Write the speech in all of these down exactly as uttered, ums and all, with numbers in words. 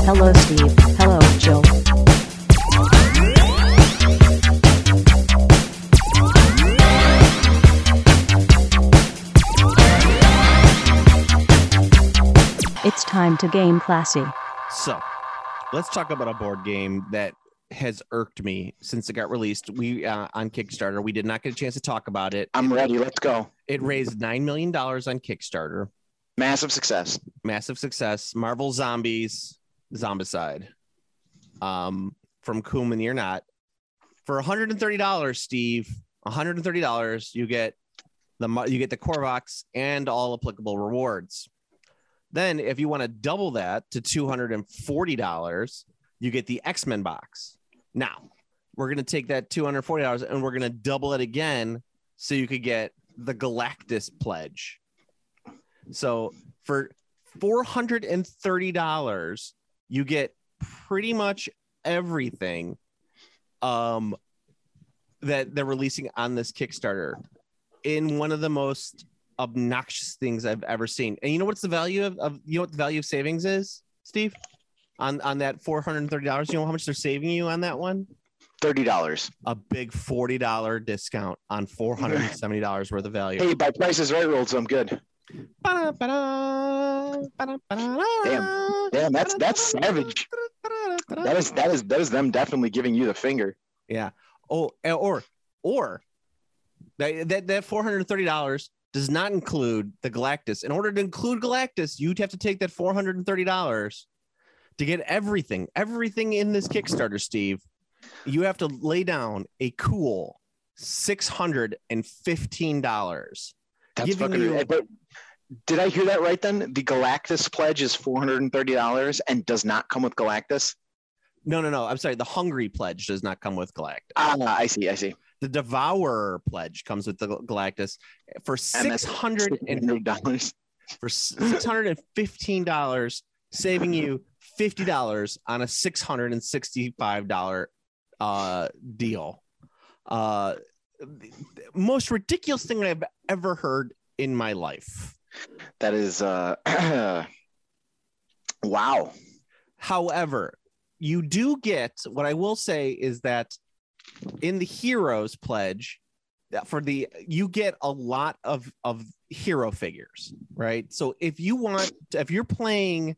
Hello, Steve. Hello, Jill. It's time to game classy. So, let's talk about a board game that has irked me since it got released. We uh, on Kickstarter, we did not get a chance to talk about it. I'm it, ready. Let's go. It raised nine million dollars on Kickstarter. Massive success. Massive success. Marvel Zombies, Zombicide, um, from Coom and You're Not. For one hundred thirty dollars, Steve, one hundred thirty dollars, you get the you get the core box and all applicable rewards. Then, if you want to double that to two hundred forty dollars, you get the X-Men box. Now, we're going to take that two hundred forty dollars and we're going to double it again so you could get the Galactus pledge. So, for four hundred thirty dollars, you get pretty much everything um, that they're releasing on this Kickstarter in one of the most obnoxious things I've ever seen. And you know what's the value of, of you know what the value of savings is, Steve? On on that four hundred thirty dollars, you know how much they're saving you on that one? thirty dollars. A big forty dollars discount on four hundred seventy dollars worth of value. Hey, by Price is Right rules, I'm good. Ba-da, ba-da, ba-da, ba-da, Damn, damn, that's that's savage. That is that is that is them definitely giving you the finger. Yeah. Oh, or or that that, that four hundred thirty dollars does not include the Galactus. In order to include Galactus, you'd have to take that four hundred thirty dollars to get everything, everything in this Kickstarter, Steve. You have to lay down a cool six hundred fifteen dollars. That's fucking. You... But did I hear that right then? The Galactus pledge is four hundred thirty dollars and does not come with Galactus? No, no, no. I'm sorry. The Hungry pledge does not come with Galactus. Ah, I see. I see. The Devourer pledge comes with the Galactus for six hundred dollars. For six hundred fifteen dollars, saving you fifty dollars on a six hundred sixty-five dollars uh, deal. Uh, most ridiculous thing I've ever heard in my life. That is, uh, wow. However, you do get, what I will say is that in the Heroes pledge, for the you get a lot of of hero figures, right? So if you want, if you're playing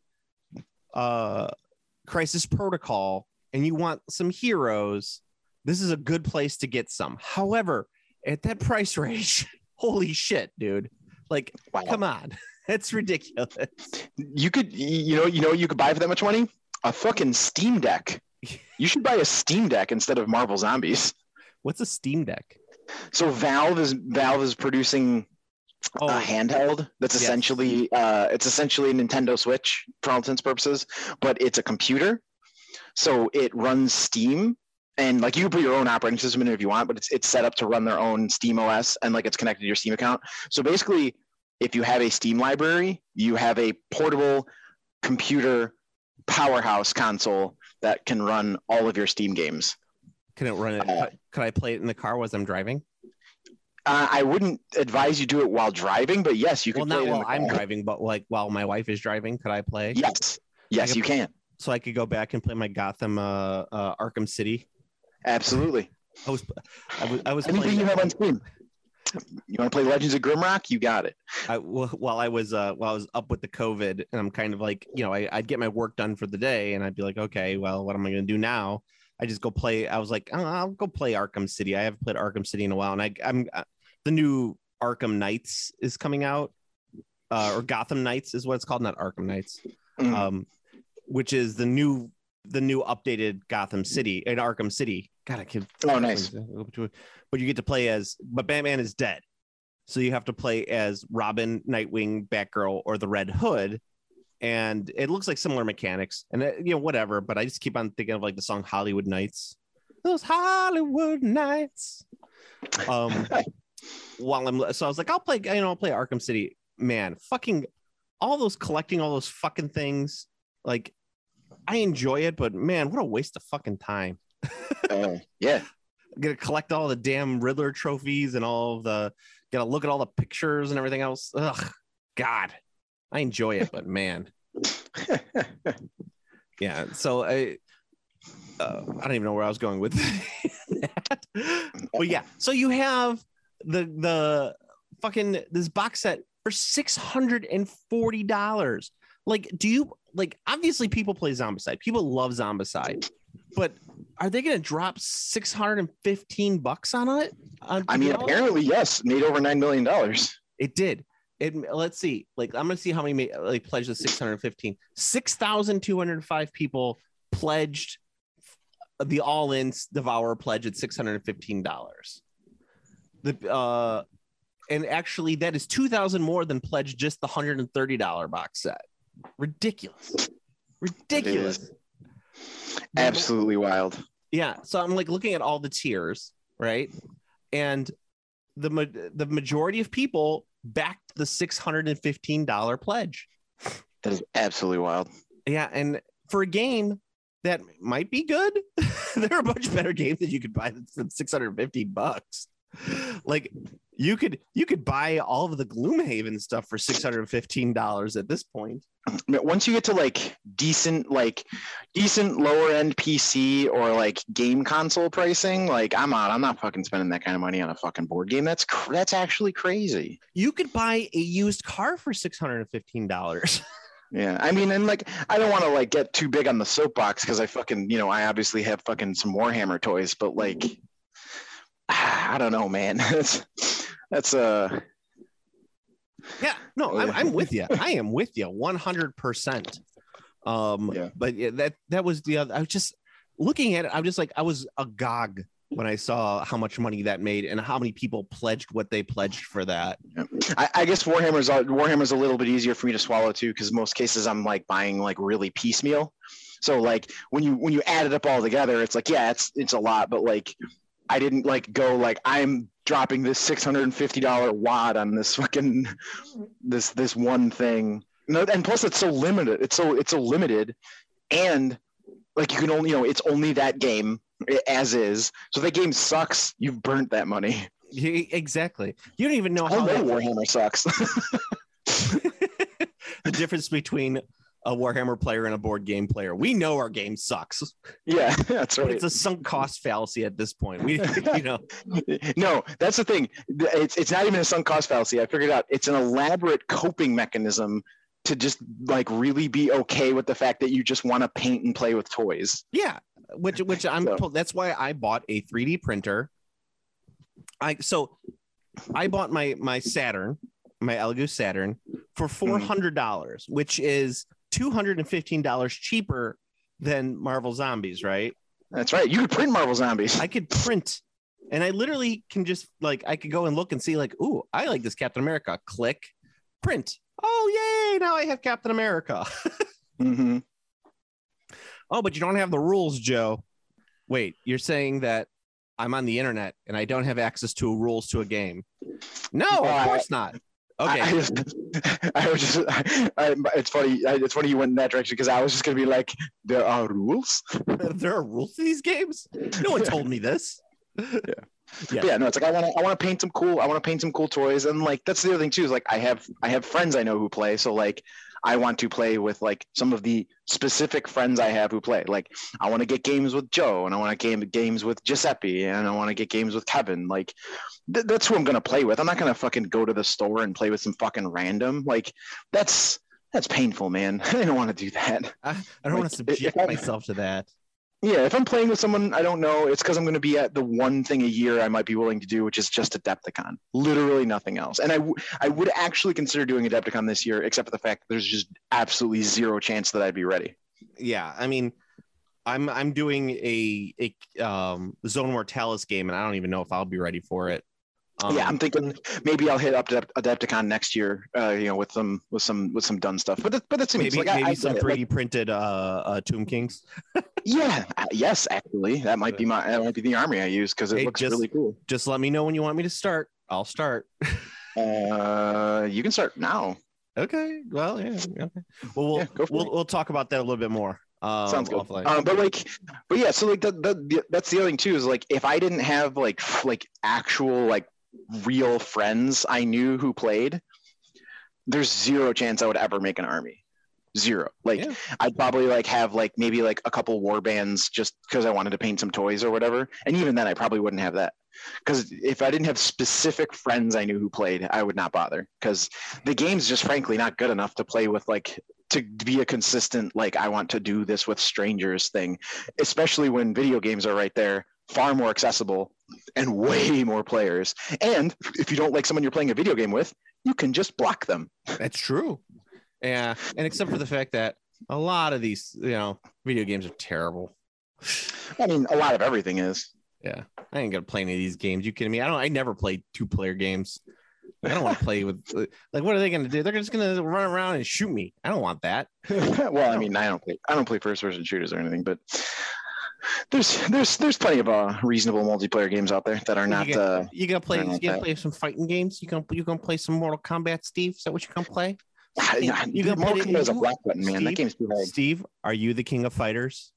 uh Crisis Protocol and you want some heroes, this is a good place to get some. However, at that price range, holy shit, dude! Like, wow. Come on, it's ridiculous. You could, you know, you know, you could buy for that much money. A fucking Steam Deck. You should buy a Steam Deck instead of Marvel Zombies. What's a Steam Deck? So Valve is Valve is producing oh. a handheld that's yes. essentially uh, it's essentially a Nintendo Switch for all intents and purposes, but it's a computer. So it runs Steam, and like you can put your own operating system in it if you want, but it's it's set up to run their own Steam O S, and like it's connected to your Steam account. So basically, if you have a Steam library, you have a portable computer powerhouse console that can run all of your Steam games. Can it run it? Uh, could I play it in the car as I'm driving? Uh, I wouldn't advise you do it while driving, but yes, you can. Well, play not it while I'm driving, but like while my wife is driving, could I play? Yes, yes, could, you can. So I could go back and play my Gotham, uh, uh, Arkham City. Absolutely. I was, I was, I was anything playing you have on Steam. You want to play Legends of Grimrock? You got it. I, well, while I was uh, while I was up with the COVID, and I'm kind of like, you know, I, I'd get my work done for the day, and I'd be like, okay, well, what am I going to do now? I just go play. I was like, oh, I'll go play Arkham City. I haven't played Arkham City in a while, and I, I'm uh, the new Arkham Knights is coming out, uh, or Gotham Knights is what it's called, not Arkham Knights, mm. um, which is the new the new updated Gotham City in Arkham City. God, I can. Oh, nice. But you get to play as, but Batman is dead. So you have to play as Robin, Nightwing, Batgirl, or the Red Hood. And it looks like similar mechanics and, uh, you know, whatever. But I just keep on thinking of like the song Hollywood Nights. Those Hollywood Nights. Um, while I'm, so I was like, I'll play, you know, I'll play Arkham City. Man, fucking all those collecting all those fucking things. Like, I enjoy it, but man, what a waste of fucking time. uh, yeah. I'm gonna collect all the damn Riddler trophies and all of the gotta look at all the pictures and everything else. Ugh, God, I enjoy it, but man, Yeah. So I, uh, I don't even know where I was going with that. But yeah. So you have the the fucking this box set for six hundred forty dollars. Like, do you like? Obviously, people play Zombicide. People love Zombicide, but are they going to drop six hundred fifteen bucks on it? On I mean, apparently, yes, made over nine million dollars. It did. It let's see. Like, I'm going to see how many made, like pledged the six hundred fifteen. six thousand two hundred five people pledged the all-in Devour pledge at six hundred fifteen dollars. The uh, and actually, that is two thousand more than pledged just the one hundred thirty dollars box set. Ridiculous. Ridiculous. Absolutely wild. Yeah. So I'm like looking at all the tiers, right? And the ma- the majority of people backed the six hundred fifteen dollars pledge. That is absolutely wild. Yeah. And for a game that might be good, there are a bunch better games that you could buy than six hundred fifty bucks. Like you could you could buy all of the Gloomhaven stuff for six hundred fifteen dollars at this point. Once you get to like decent like decent lower end P C or like game console pricing, like I'm out. I'm not fucking spending that kind of money on a fucking board game. That's cr- that's actually crazy. You could buy a used car for six hundred fifteen dollars. Yeah, I mean, and like, I don't want to like get too big on the soapbox because I fucking, you know, I obviously have fucking some Warhammer toys, but like, I don't know, man. that's that's uh yeah, no, I'm, I'm with you. I am with you one hundred percent. Um, yeah. But yeah, that that was the other. I was just looking at it. I'm just like I was agog when I saw how much money that made and how many people pledged what they pledged for that. Yeah. I, I guess Warhammer's Warhammer's a little bit easier for me to swallow too, because most cases I'm like buying like really piecemeal. So like when you when you add it up all together, it's like yeah, it's it's a lot, but like I didn't like go like I'm dropping this six hundred fifty dollars wad on this fucking this this one thing. No, and plus it's so limited. It's so it's so limited, and like you can only you know it's only that game as is. So if that game sucks, you've burnt that money. Yeah, exactly. You don't even know how I know that Warhammer sucks. The difference between a Warhammer player and a board game player. We know our game sucks. Yeah, that's right. It's a sunk cost fallacy at this point. We, you know, no, that's the thing. It's it's not even a sunk cost fallacy. I figured out it's an elaborate coping mechanism to just like really be okay with the fact that you just want to paint and play with toys. Yeah, which which I'm So- told that's why I bought a three D printer. I so I bought my my Saturn, my Elegoo Saturn for four hundred dollars, which is two hundred fifteen dollars cheaper than Marvel Zombies, right? That's right. You could print Marvel Zombies. I could print, and I literally can just like I could go and look and see like, ooh, I like this Captain America. Click, print. Oh yay! Now I have Captain America. Mm-hmm. Oh, but you don't have the rules, Joe. Wait, you're saying that I'm on the internet and I don't have access to rules to a game? No, of Uh, course not. Okay. I, I, just, I was just. I, I, it's funny. I, it's funny you went in that direction because I was just gonna be like, there are rules. There are rules to these games. No one told me this. Yeah. Yeah. But yeah, no, it's like I want to. I want to paint some cool. I want to paint some cool toys, and like that's the other thing too. Is like I have. I have friends I know who play, so like I want to play with like some of the specific friends I have who play. Like I want to get games with Joe, and I want to game games with Giuseppe, and I want to get games with Kevin. Like th- that's who I'm gonna play with. I'm not gonna fucking go to the store and play with some fucking random. Like that's that's painful, man. I don't want to do that. I, I don't want to Like, subject if I- myself to that. Yeah, if I'm playing with someone I don't know, it's because I'm going to be at the one thing a year I might be willing to do, which is just Adepticon. Literally nothing else. And I, w- I would actually consider doing Adepticon this year, except for the fact that there's just absolutely zero chance that I'd be ready. Yeah, I mean, I'm I'm doing a a um, Zone Mortalis game, and I don't even know if I'll be ready for it. Um, yeah, I'm thinking maybe I'll hit up Adept- Adepticon next year, uh, you know, with some with some with some done stuff. But that, but that's maybe like, I- maybe I, some like, three D printed uh, uh, Tomb Kings. yeah, uh, yes, actually, that might be my that might be the army I use because it Hey, looks just- really cool. Just let me know when you want me to start. I'll start. Uh, you can start now. Okay. Well, yeah. Okay. Well, we'll Yeah, go for we'll, it. we'll talk about that a little bit more. Um, Sounds good. offline. Um, but like, but yeah, so like that, that that's the other thing too is like if I didn't have like f- like actual like real friends I knew who played, there's zero chance I would ever make an army. Zero. Like Yeah. I'd probably like have like maybe like a couple war bands just because I wanted to paint some toys or whatever. And even then I probably wouldn't have that. Because if I didn't have specific friends I knew who played, I would not bother. Because the game's just frankly not good enough to play with, like, to be a consistent, like, I want to do this with strangers thing. Especially when video games are right there, far more accessible and way more players. And if you don't like someone you're playing a video game with, you can just block them. That's true. Yeah. And except for the fact that a lot of these, you know, video games are terrible. I mean, a lot of everything is. Yeah, I ain't gonna play any of these games. You kidding me? I don't. I never played two-player games. I don't want to play with. Like, what are they gonna do? They're just gonna run around and shoot me. I don't want that. Well, I mean, I don't play. I don't play first-person shooters or anything, but there's there's there's plenty of uh, reasonable multiplayer games out there that are not. You gonna, uh, you gonna play? You not gonna that. play some fighting games? You gonna you gonna play some Mortal Kombat, Steve? Is that what you gonna play? You You gonna Mortal play Kombat is a you- black button, man. That Steve? game's too hard. Steve, are you the king of fighters?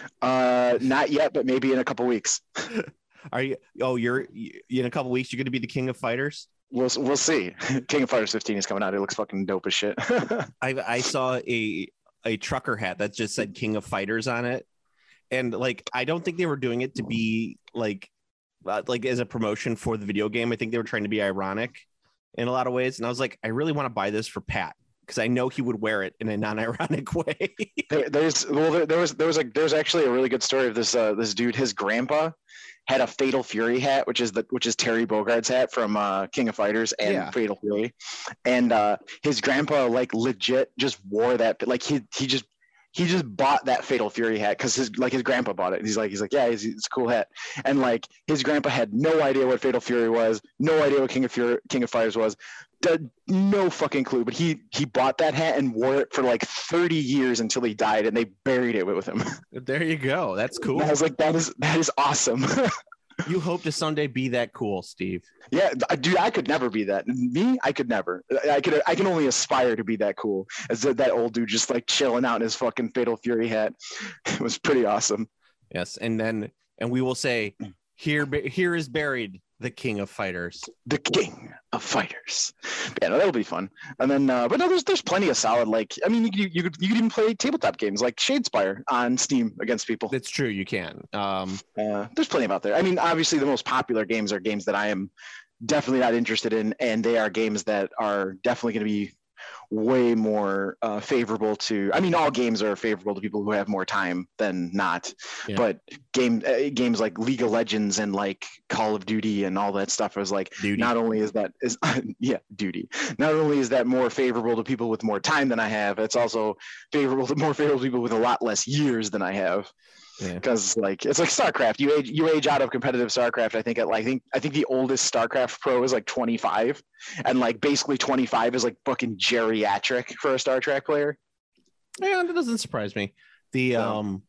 Uh, not yet, but maybe in a couple weeks. Are you? Oh, you're you, in a couple weeks. You're gonna be the king of fighters. We'll we'll see. King of Fighters fifteen is coming out. It looks fucking dope as shit. I I saw a a trucker hat that just said King of Fighters on it, and like I don't think they were doing it to be like uh, like as a promotion for the video game. I think they were trying to be ironic in a lot of ways, and I was like, I really want to buy this for Pat because I know he would wear it in a non-ironic way. there, there's well, there, there was there was like there's actually a really good story of this uh, this dude. His grandpa had a Fatal Fury hat, which is the which is Terry Bogard's hat from uh, King of Fighters and Yeah. Fatal Fury, and uh, his grandpa like legit just wore that. Like he he just he just bought that Fatal Fury hat because his like his grandpa bought it. And he's like he's like yeah, it's, it's a cool hat, and like his grandpa had no idea what Fatal Fury was, no idea what King of Fury, King of Fighters was. Did no fucking clue, but he he bought that hat and wore it for like thirty years until he died, and they buried it with him. There you go. That's cool. And I was like, that is that is awesome. You hope to someday be that cool, Steve. Yeah, dude, I could never be that. Me, I could never. I could. I can only aspire to be that cool as that, that old dude just like chilling out in his fucking Fatal Fury hat. It was pretty awesome. Yes, and then and we will say, here here is buried the King of Fighters. The King of Fighters. Yeah, no, that'll be fun. And then, uh, but no, there's there's plenty of solid. Like, I mean, you you could you could even play tabletop games like Shadespire on Steam against people. That's true. You can. Um, Uh, there's plenty of out there. I mean, obviously, the most popular games are games that I am definitely not interested in, and they are games that are definitely going to be way more uh, favorable to. I mean, all games are favorable to people who have more time than not. Yeah. But game uh, games like League of Legends and like Call of Duty and all that stuff is like Duty. not only is that is yeah duty. Not only is that more favorable to people with more time than I have, it's also favorable to more favorable to people with a lot less years than I have. Yeah. Because like it's like StarCraft, you age you age out of competitive StarCraft. I think at like I think I think the oldest StarCraft pro is like twenty-five, and like basically twenty-five is like fucking geriatric for a Star Trek player. Yeah, that doesn't surprise me. The So- um,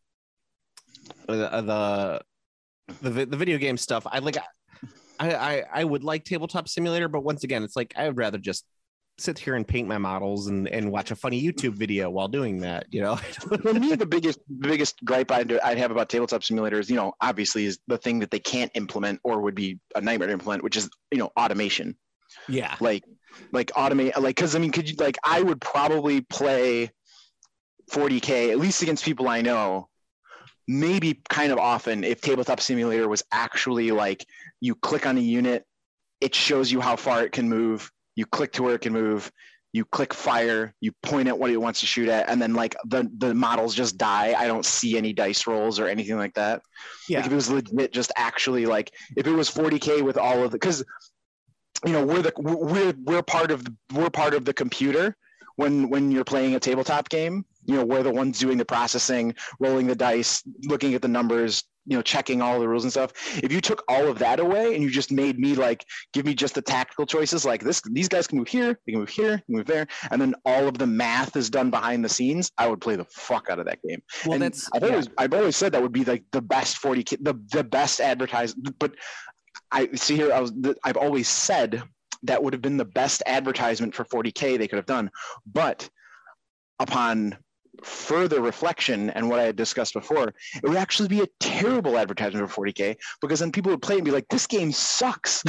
the the the, vi- the video game stuff. I like. I, I I would like Tabletop Simulator, but once again, it's like I would rather just sit here and paint my models and and watch a funny YouTube video while doing that. You know. For me, the biggest the biggest gripe I'd, I'd have about Tabletop Simulator is, you know, obviously is the thing that they can't implement or would be a nightmare to implement, which is, you know, automation. Yeah. Like, like automate, like, because I mean, could you like I would probably play forty K at least against people I know, maybe kind of often if Tabletop Simulator was actually like you click on a unit, it shows you how far it can move. You click to where it can move. You click fire. You point at what it wants to shoot at, and then like the the models just die. I don't see any dice rolls or anything like that. Yeah. Like if it was legit, just actually like if it was forty K with all of the, because you know we're the we're we're part of the, we're part of the computer when when you're playing a tabletop game. You know, we're the ones doing the processing, rolling the dice, looking at the numbers, you know, checking all the rules and stuff. If you took all of that away and you just made me like, give me just the tactical choices, like this, these guys can move here, they can move here, they can move there, and then all of the math is done behind the scenes, I would play the fuck out of that game. Well, And that's I've yeah. always, I've always said that would be like the best forty K, the the best advertised. But I see here, I was, I've always said that would have been the best advertisement for forty K they could have done, but upon further reflection and what I had discussed before, it would actually be a terrible advertisement for forty K, because then people would play and be like, this game sucks.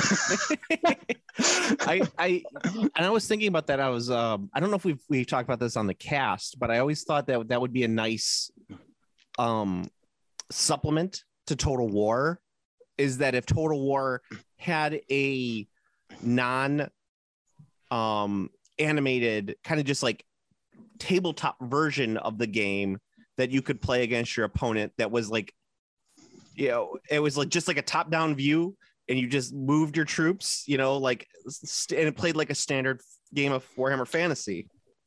I I and I was thinking about that. I was um I don't know if we've we talked about this on the cast, but I always thought that that would be a nice um supplement to Total War, is that if Total War had a non um animated kind of just like tabletop version of the game that you could play against your opponent, that was like, you know, it was like just like a top down view, and you just moved your troops, you know, like, and it played like a standard game of Warhammer Fantasy.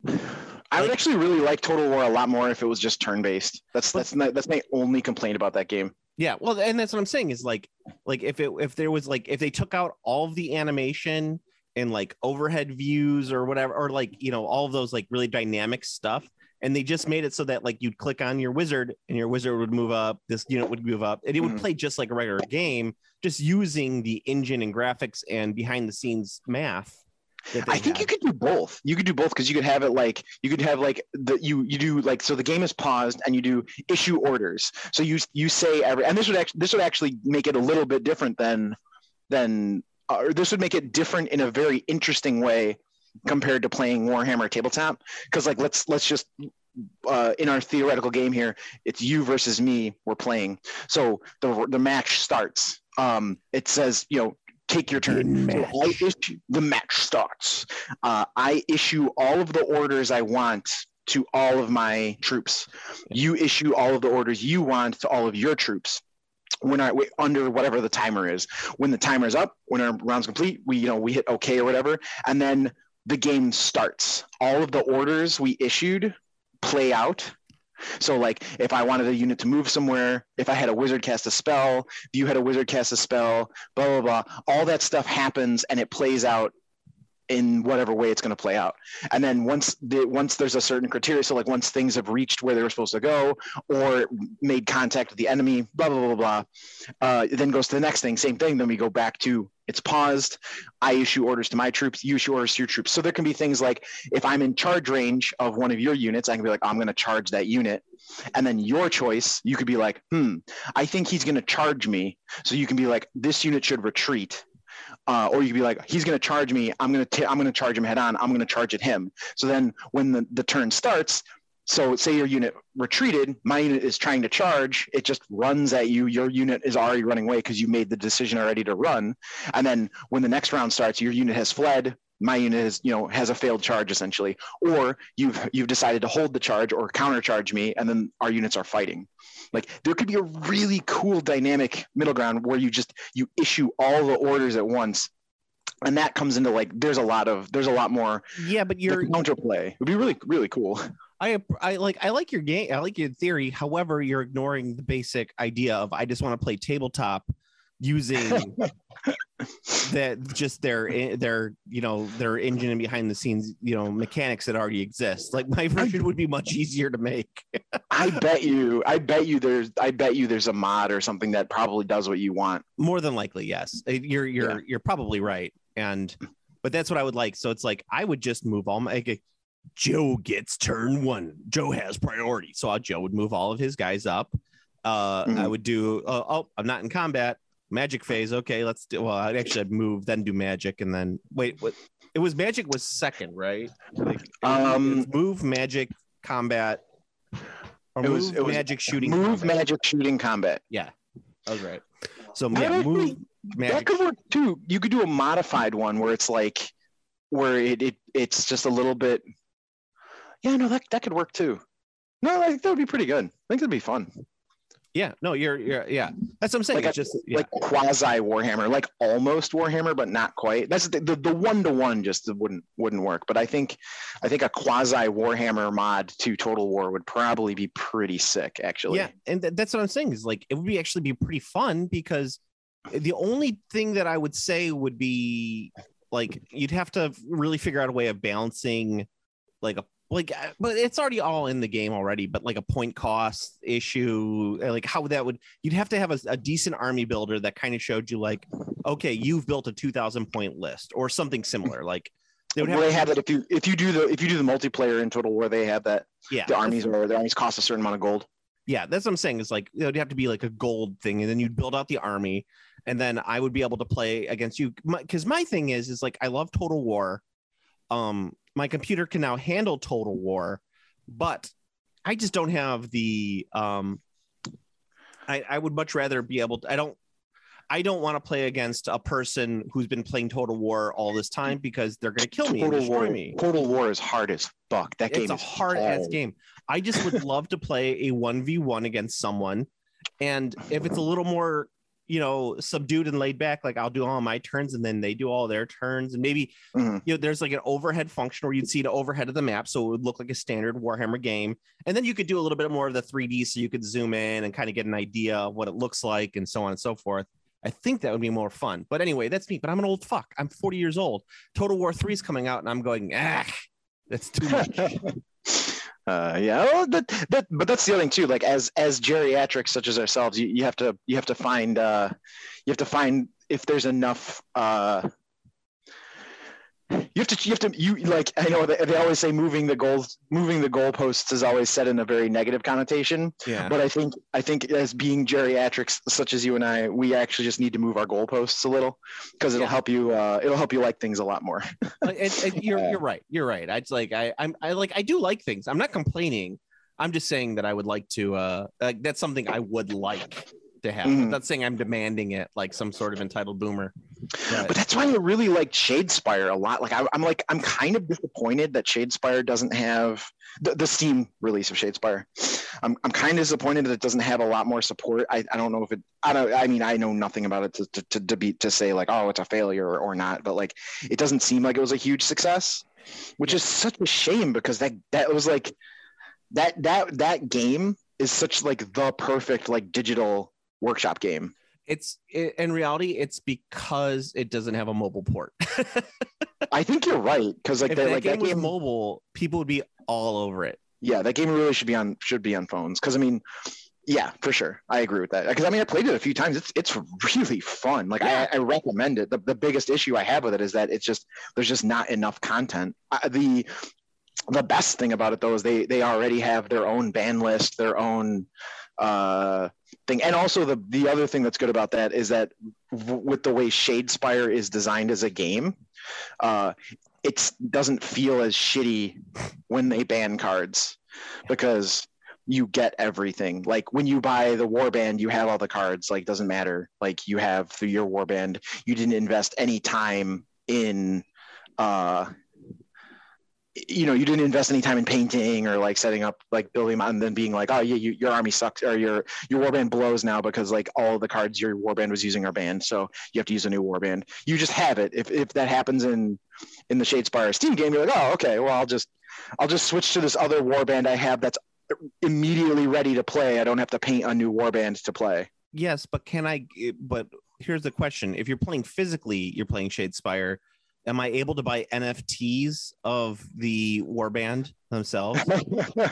I would actually really like Total War a lot more if it was just turn based. That's that's not, that's my only complaint about that game. Yeah, well, and that's what I'm saying is like like if it if there was like if they took out all of the animation and like overhead views or whatever, or like, you know, all of those like really dynamic stuff, and they just made it so that like you'd click on your wizard and your wizard would move up, this unit would move up, and it would mm-hmm. play just like a regular game, just using the engine and graphics and behind the scenes math. I think have. You could do both. You could do both, because you could have it like you could have like the you you do like, so the game is paused and you do issue orders. So you you say every, and this would actually this would actually make it a little bit different than than uh, or this would make it different in a very interesting way compared to playing Warhammer tabletop. Because like let's let's just uh, in our theoretical game here, it's you versus me. We're playing. So the the match starts. Um, it says, you know, take your turn. So I issue, the match starts. Uh, I issue all of the orders I want to all of my troops. You issue all of the orders you want to all of your troops. When I under whatever the timer is. When the timer's up, when our round's complete, we you know we hit OK or whatever, and then the game starts. All of the orders we issued play out. So like if I wanted a unit to move somewhere, if I had a wizard cast a spell, if you had a wizard cast a spell, blah, blah, blah, all that stuff happens and it plays out in whatever way it's going to play out. And then once the, once there's a certain criteria, so like once things have reached where they were supposed to go or made contact with the enemy, blah, blah, blah, blah, uh, it then goes to the next thing, same thing. Then we go back to it's paused. I issue orders to my troops, you issue orders to your troops. So there can be things like if I'm in charge range of one of your units, I can be like, I'm going to charge that unit. And then your choice, you could be like, hmm, I think he's going to charge me. So you can be like, this unit should retreat. Uh, or you could be like, he's going to charge me. I'm going to I'm going to charge him head on. I'm going to charge at him. So then when the, the turn starts, so say your unit retreated, my unit is trying to charge. It just runs at you. Your unit is already running away because you made the decision already to run. And then when the next round starts, your unit has fled. My unit is, you know, has a failed charge essentially. Or you've you've decided to hold the charge or countercharge me, and then our units are fighting. Like there could be a really cool dynamic middle ground where you just you issue all the orders at once, and that comes into like there's a lot of there's a lot more. Yeah, but your counterplay it would be really really cool. I I like I like your game. I like your theory. However, you're ignoring the basic idea of I just want to play tabletop using that just their their you know their engine and behind the scenes you know mechanics that already exist. Like my version would be much easier to make. I bet you I bet you there's I bet you there's a mod or something that probably does what you want. More than likely, yes. You're you're yeah. you're probably right. And but that's what I would like. So it's like I would just move all my like, Joe gets turn one. Joe has priority. So uh, Joe would move all of his guys up. Uh, mm-hmm. I would do uh, oh I'm not in combat. Magic phase. Okay, let's do. Well, I'd actually move, then do magic, and then wait. What? It was magic was second, right? Like, um, move, magic, combat, or it move, was, it magic, was shooting. Move, combat. magic, shooting, combat. Yeah, that was right. So yeah, move, magic. That could work too. You could do a modified one where it's like, where it, it it's just a little bit. Yeah, no, that that could work too. No, I think that would be pretty good. I think that'd be fun. Yeah, no, you're, you're, yeah. That's what I'm saying. Like, it's a, just yeah. like quasi Warhammer, like almost Warhammer, but not quite. That's the the, the one to one just wouldn't wouldn't work. But I think I think a quasi Warhammer mod to Total War would probably be pretty sick, actually. Yeah, and th- that's what I'm saying is like it would be actually be pretty fun because the only thing that I would say would be like you'd have to really figure out a way of balancing like a. Like, but it's already all in the game already, but like a point cost issue, like how that would, you'd have to have a, a decent army builder that kind of showed you like, okay, you've built a two thousand point list or something similar. Like, They would well, have they have that if you if you do the if you do the multiplayer in Total War, they have that. Yeah, the armies are the armies cost a certain amount of gold. Yeah, that's what I'm saying. It's like it would have to be like a gold thing, and then you'd build out the army, and then I would be able to play against you. Because my, my thing is, is like I love Total War. Um, my computer can now handle Total War, but I just don't have the. Um, I I would much rather be able to. I don't. I don't want to play against a person who's been playing Total War all this time because they're going to kill me Total and destroy War, me. Total War is hard as fuck. That game it's a is hard ass game. I just would love to play a one v one against someone. And if it's a little more, you know, subdued and laid back, like I'll do all my turns and then they do all their turns. And maybe, mm-hmm. you know, there's like an overhead function where you'd see the overhead of the map. So it would look like a standard Warhammer game. And then you could do a little bit more of the three D so you could zoom in and kind of get an idea of what it looks like and so on and so forth. I think that would be more fun. But anyway, that's me. But I'm an old fuck. I'm forty years old. Total War three is coming out, and I'm going, ah, that's too much. uh, yeah, well, that, that, but that's the other thing too. Like as as geriatrics such as ourselves, you, you have to you have to find uh, you have to find if there's enough. Uh, You have to, you have to, you like, I know they, they always say moving the goals, moving the goalposts is always said in a very negative connotation. Yeah. But I think, I think as being geriatrics, such as you and I, we actually just need to move our goalposts a little because it'll yeah. help you, uh, it'll help you like things a lot more. and, and you're, you're right. You're right. I like, I, I'm, I like, I do like things. I'm not complaining. I'm just saying that I would like to, uh, like that's something I would like to have. Mm. I'm not saying I'm demanding it like some sort of entitled boomer. But, but that's why I really like Shadespire a lot. Like I, I'm like I'm kind of disappointed that Shadespire doesn't have the, the Steam release of Shadespire. I'm I'm kind of disappointed that it doesn't have a lot more support. I, I don't know if it. I don't. I mean I know nothing about it to to to, to be to say like oh it's a failure or, or not. But like it doesn't seem like it was a huge success, which yeah. is such a shame because that that was like that that that game is such like the perfect like digital workshop game. It's it, in reality, it's because it doesn't have a mobile port. I think you're right because like if that like game that game was mobile, people would be all over it. Yeah, that game really should be on should be on phones because I mean, yeah, for sure, I agree with that. Because I mean, I played it a few times. It's it's really fun. Like yeah. I, I recommend it. The the biggest issue I have with it is that it's just there's just not enough content. Uh, the the best thing about it though is they they already have their own ban list, their own. Uh, thing and also the the other thing that's good about that is that w- with the way Shadespire is designed as a game, uh, it doesn't feel as shitty when they ban cards because you get everything. Like when you buy the warband, you have all the cards. Like doesn't matter. Like you have through your warband, you didn't invest any time in. Uh, you know, you didn't invest any time in painting or like setting up, like building and then being like, oh yeah, you, your army sucks or your your warband blows now because like all the cards your warband was using are banned, so you have to use a new warband. You just have it. If if that happens in in the Shadespire Steam game, you're like, oh okay, well I'll just I'll just switch to this other warband I have that's immediately ready to play. I don't have to paint a new warband to play. Yes, but can I? But here's the question: if you're playing physically, you're playing Shadespire. Am I able to buy N F Ts of the warband themselves? That's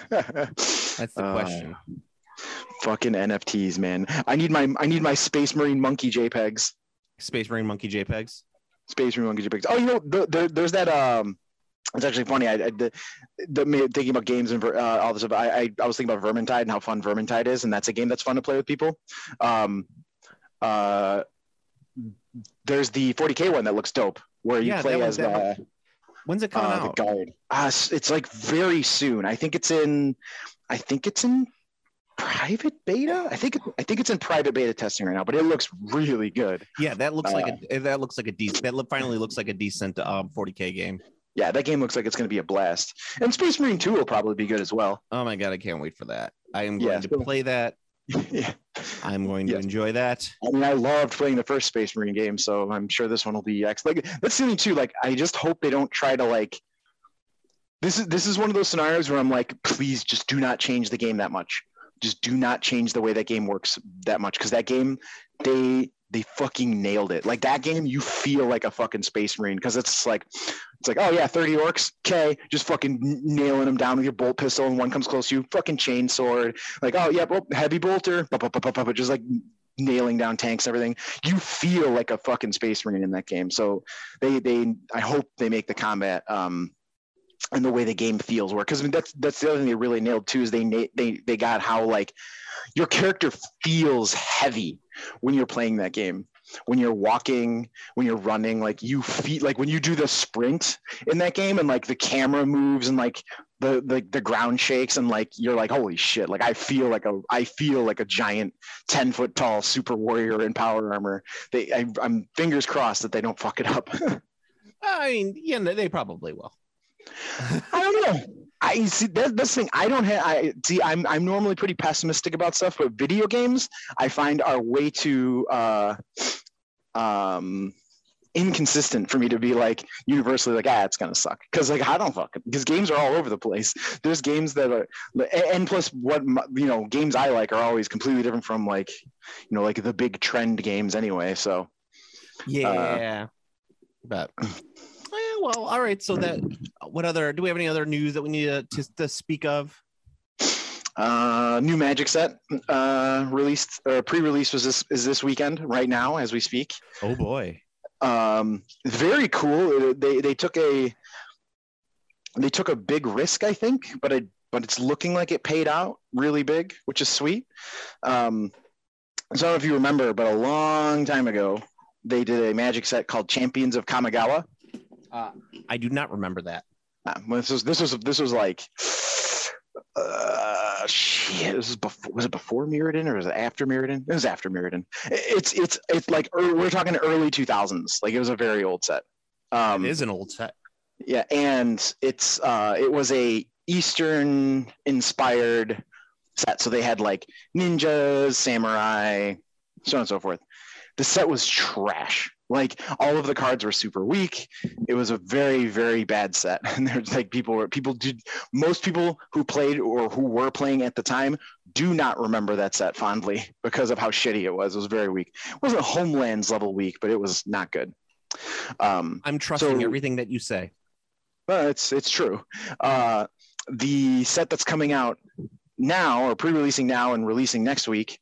the uh, question. Fucking N F Ts, man. I need my I need my Space Marine Monkey JPEGs. Space Marine Monkey JPEGs. Space Marine Monkey JPEGs. Oh, you know, the, the, there's that. Um, it's actually funny. I, I the, the, thinking about games and uh, all this. I, I I was thinking about Vermintide and how fun Vermintide is, and that's a game that's fun to play with people. Um, uh, there's the forty K one that looks dope. Where you yeah, play as the when's it coming uh, out? The guard. Uh, it's like very soon. I think it's in. I think it's in private beta. I think. It, I think it's in private beta testing right now. But it looks really good. Yeah, that looks uh, like a that looks like a decent. That finally looks like a decent um, forty K game. Yeah, that game looks like it's going to be a blast. And Space Marine two will probably be good as well. Oh my god, I can't wait for that. I am going yeah, to so, play that. Yeah, I'm going to yes. enjoy that. I mean, I loved playing the first Space Marine game, so I'm sure this one will be excellent. Like, that's the thing too. Like, I just hope they don't try to like. This is this is one of those scenarios where I'm like, please just do not change the game that much. Just do not change the way that game works that much, because that game, they they fucking nailed it. Like that game, you feel like a fucking Space Marine because it's like, it's like, oh yeah, thirty orcs, okay, just fucking nailing them down with your bolt pistol, and one comes close to you, fucking chainsword, like, oh yeah, well, heavy bolter, just like nailing down tanks and everything. You feel like a fucking Space Marine in that game. So they they I hope they make the combat um and the way the game feels work, because I mean that's that's the other thing they really nailed too, is they they they got how like your character feels heavy when you're playing that game. When you're walking, when you're running, like you feel like when you do the sprint in that game and like the camera moves and like the, the the ground shakes and like you're like, holy shit, like I feel like a I feel like a giant ten foot tall super warrior in power armor. They I, I'm fingers crossed that they don't fuck it up. I mean, yeah, they probably will. I don't know. I see that, that's the thing. I don't have. I see. I'm I'm normally pretty pessimistic about stuff, but video games I find are way too uh, um, inconsistent for me to be like universally like, ah, it's gonna suck. Because like I don't fuck it. Because games are all over the place. There's games that are, and plus what you know, games I like are always completely different from like, you know, like the big trend games anyway. So yeah, uh, but. Well, all right. So that, what other, do we have any other news that we need to, to, to speak of? Uh, new Magic set uh, released or pre-release was this is this weekend right now as we speak. Oh boy. Um, very cool. They they took a they took a big risk, I think, but it but it's looking like it paid out really big, which is sweet. Um, I don't know if you remember, but a long time ago, they did a Magic set called Champions of Kamigawa. Uh, I do not remember that. Uh, this was this was this was like, uh, shit. This is before. Was it before Mirrodin or was it after Mirrodin? It was after Mirrodin. It's it's it's like early, we're talking early two thousands. Like it was a very old set. Um, it is an old set. Yeah, and it's uh, it was a Eastern inspired set. So they had like ninjas, samurai, so on and so forth. The set was trash. Like all of the cards were super weak. It was a very, very bad set. And there's like people were people did most people who played or who were playing at the time do not remember that set fondly because of how shitty it was. It was very weak. It wasn't Homelands level weak, but it was not good. Um, I'm trusting so, everything that you say. Well, it's it's true. Uh, the set that's coming out now or pre-releasing now and releasing next week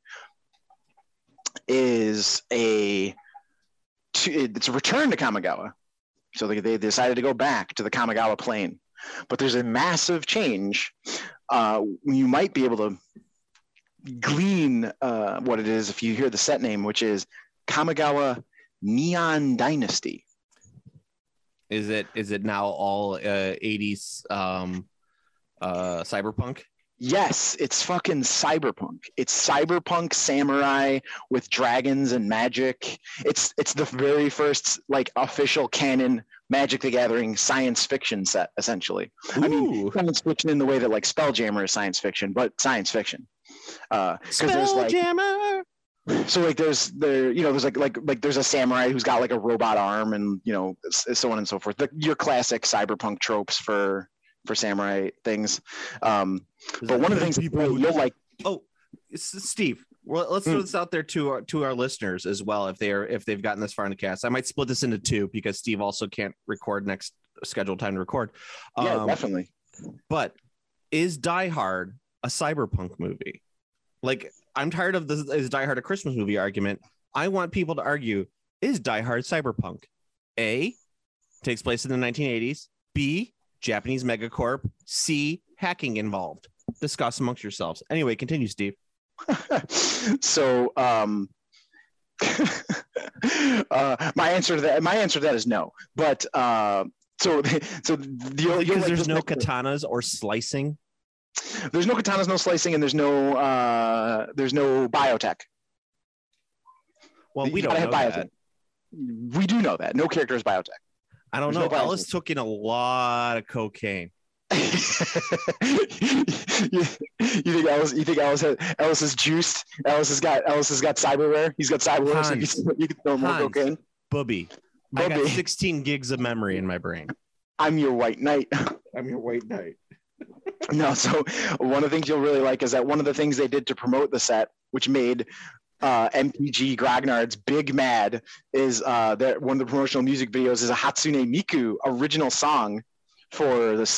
is a it's a return to Kamigawa. So they, they decided to go back to the Kamigawa plane. But there's a massive change. Uh, you might be able to glean uh, what it is if you hear the set name, which is Kamigawa Neon Dynasty. Is it is it now all uh, eighties um, uh, cyberpunk? Yes, it's fucking cyberpunk. It's cyberpunk samurai with dragons and magic. It's it's the very first like official canon Magic the Gathering science fiction set, essentially. Ooh. I mean, science fiction in the way that like Spelljammer is science fiction, but science fiction. Uh, Spelljammer. Like, so like there's there you know there's like like like there's a samurai who's got like a robot arm and you know so on and so forth. The, your classic cyberpunk tropes for for samurai things. Um, but one of the things people you'll like. Oh, Steve, well, let's throw mm. this out there to our to our listeners as well. If they are if they've gotten this far in the cast, I might split this into two because Steve also can't record next scheduled time to record. Um, yeah, definitely. But is Die Hard a cyberpunk movie? Like, I'm tired of this is Die Hard a Christmas movie argument. I want people to argue: is Die Hard cyberpunk? A, takes place in the nineteen eighties. B, Japanese megacorp. C, hacking involved. Discuss amongst yourselves. Anyway, continue, Steve. so, um, uh, my answer to that, my answer to that is no. But uh, so, so the, because there's no katanas or slicing. There's no katanas, no slicing, and there's no uh, there's no biotech. Well, we you don't know biotech. that. We do know that no character is biotech. I don't there's know. No Ellis took in a lot of cocaine. you, you think Ellis? You think Ellis? Has, Ellis is juiced. Ellis has got. Ellis has got cyberware. He's got cyberware. So you can, you can throw more Hans, cocaine. Bubby, I got sixteen gigs of memory in my brain. I'm your white knight. I'm your white knight. No, so one of the things you'll really like is that one of the things they did to promote the set, which made uh, M T G Grognard's big mad, is uh, that one of the promotional music videos is a Hatsune Miku original song for the set.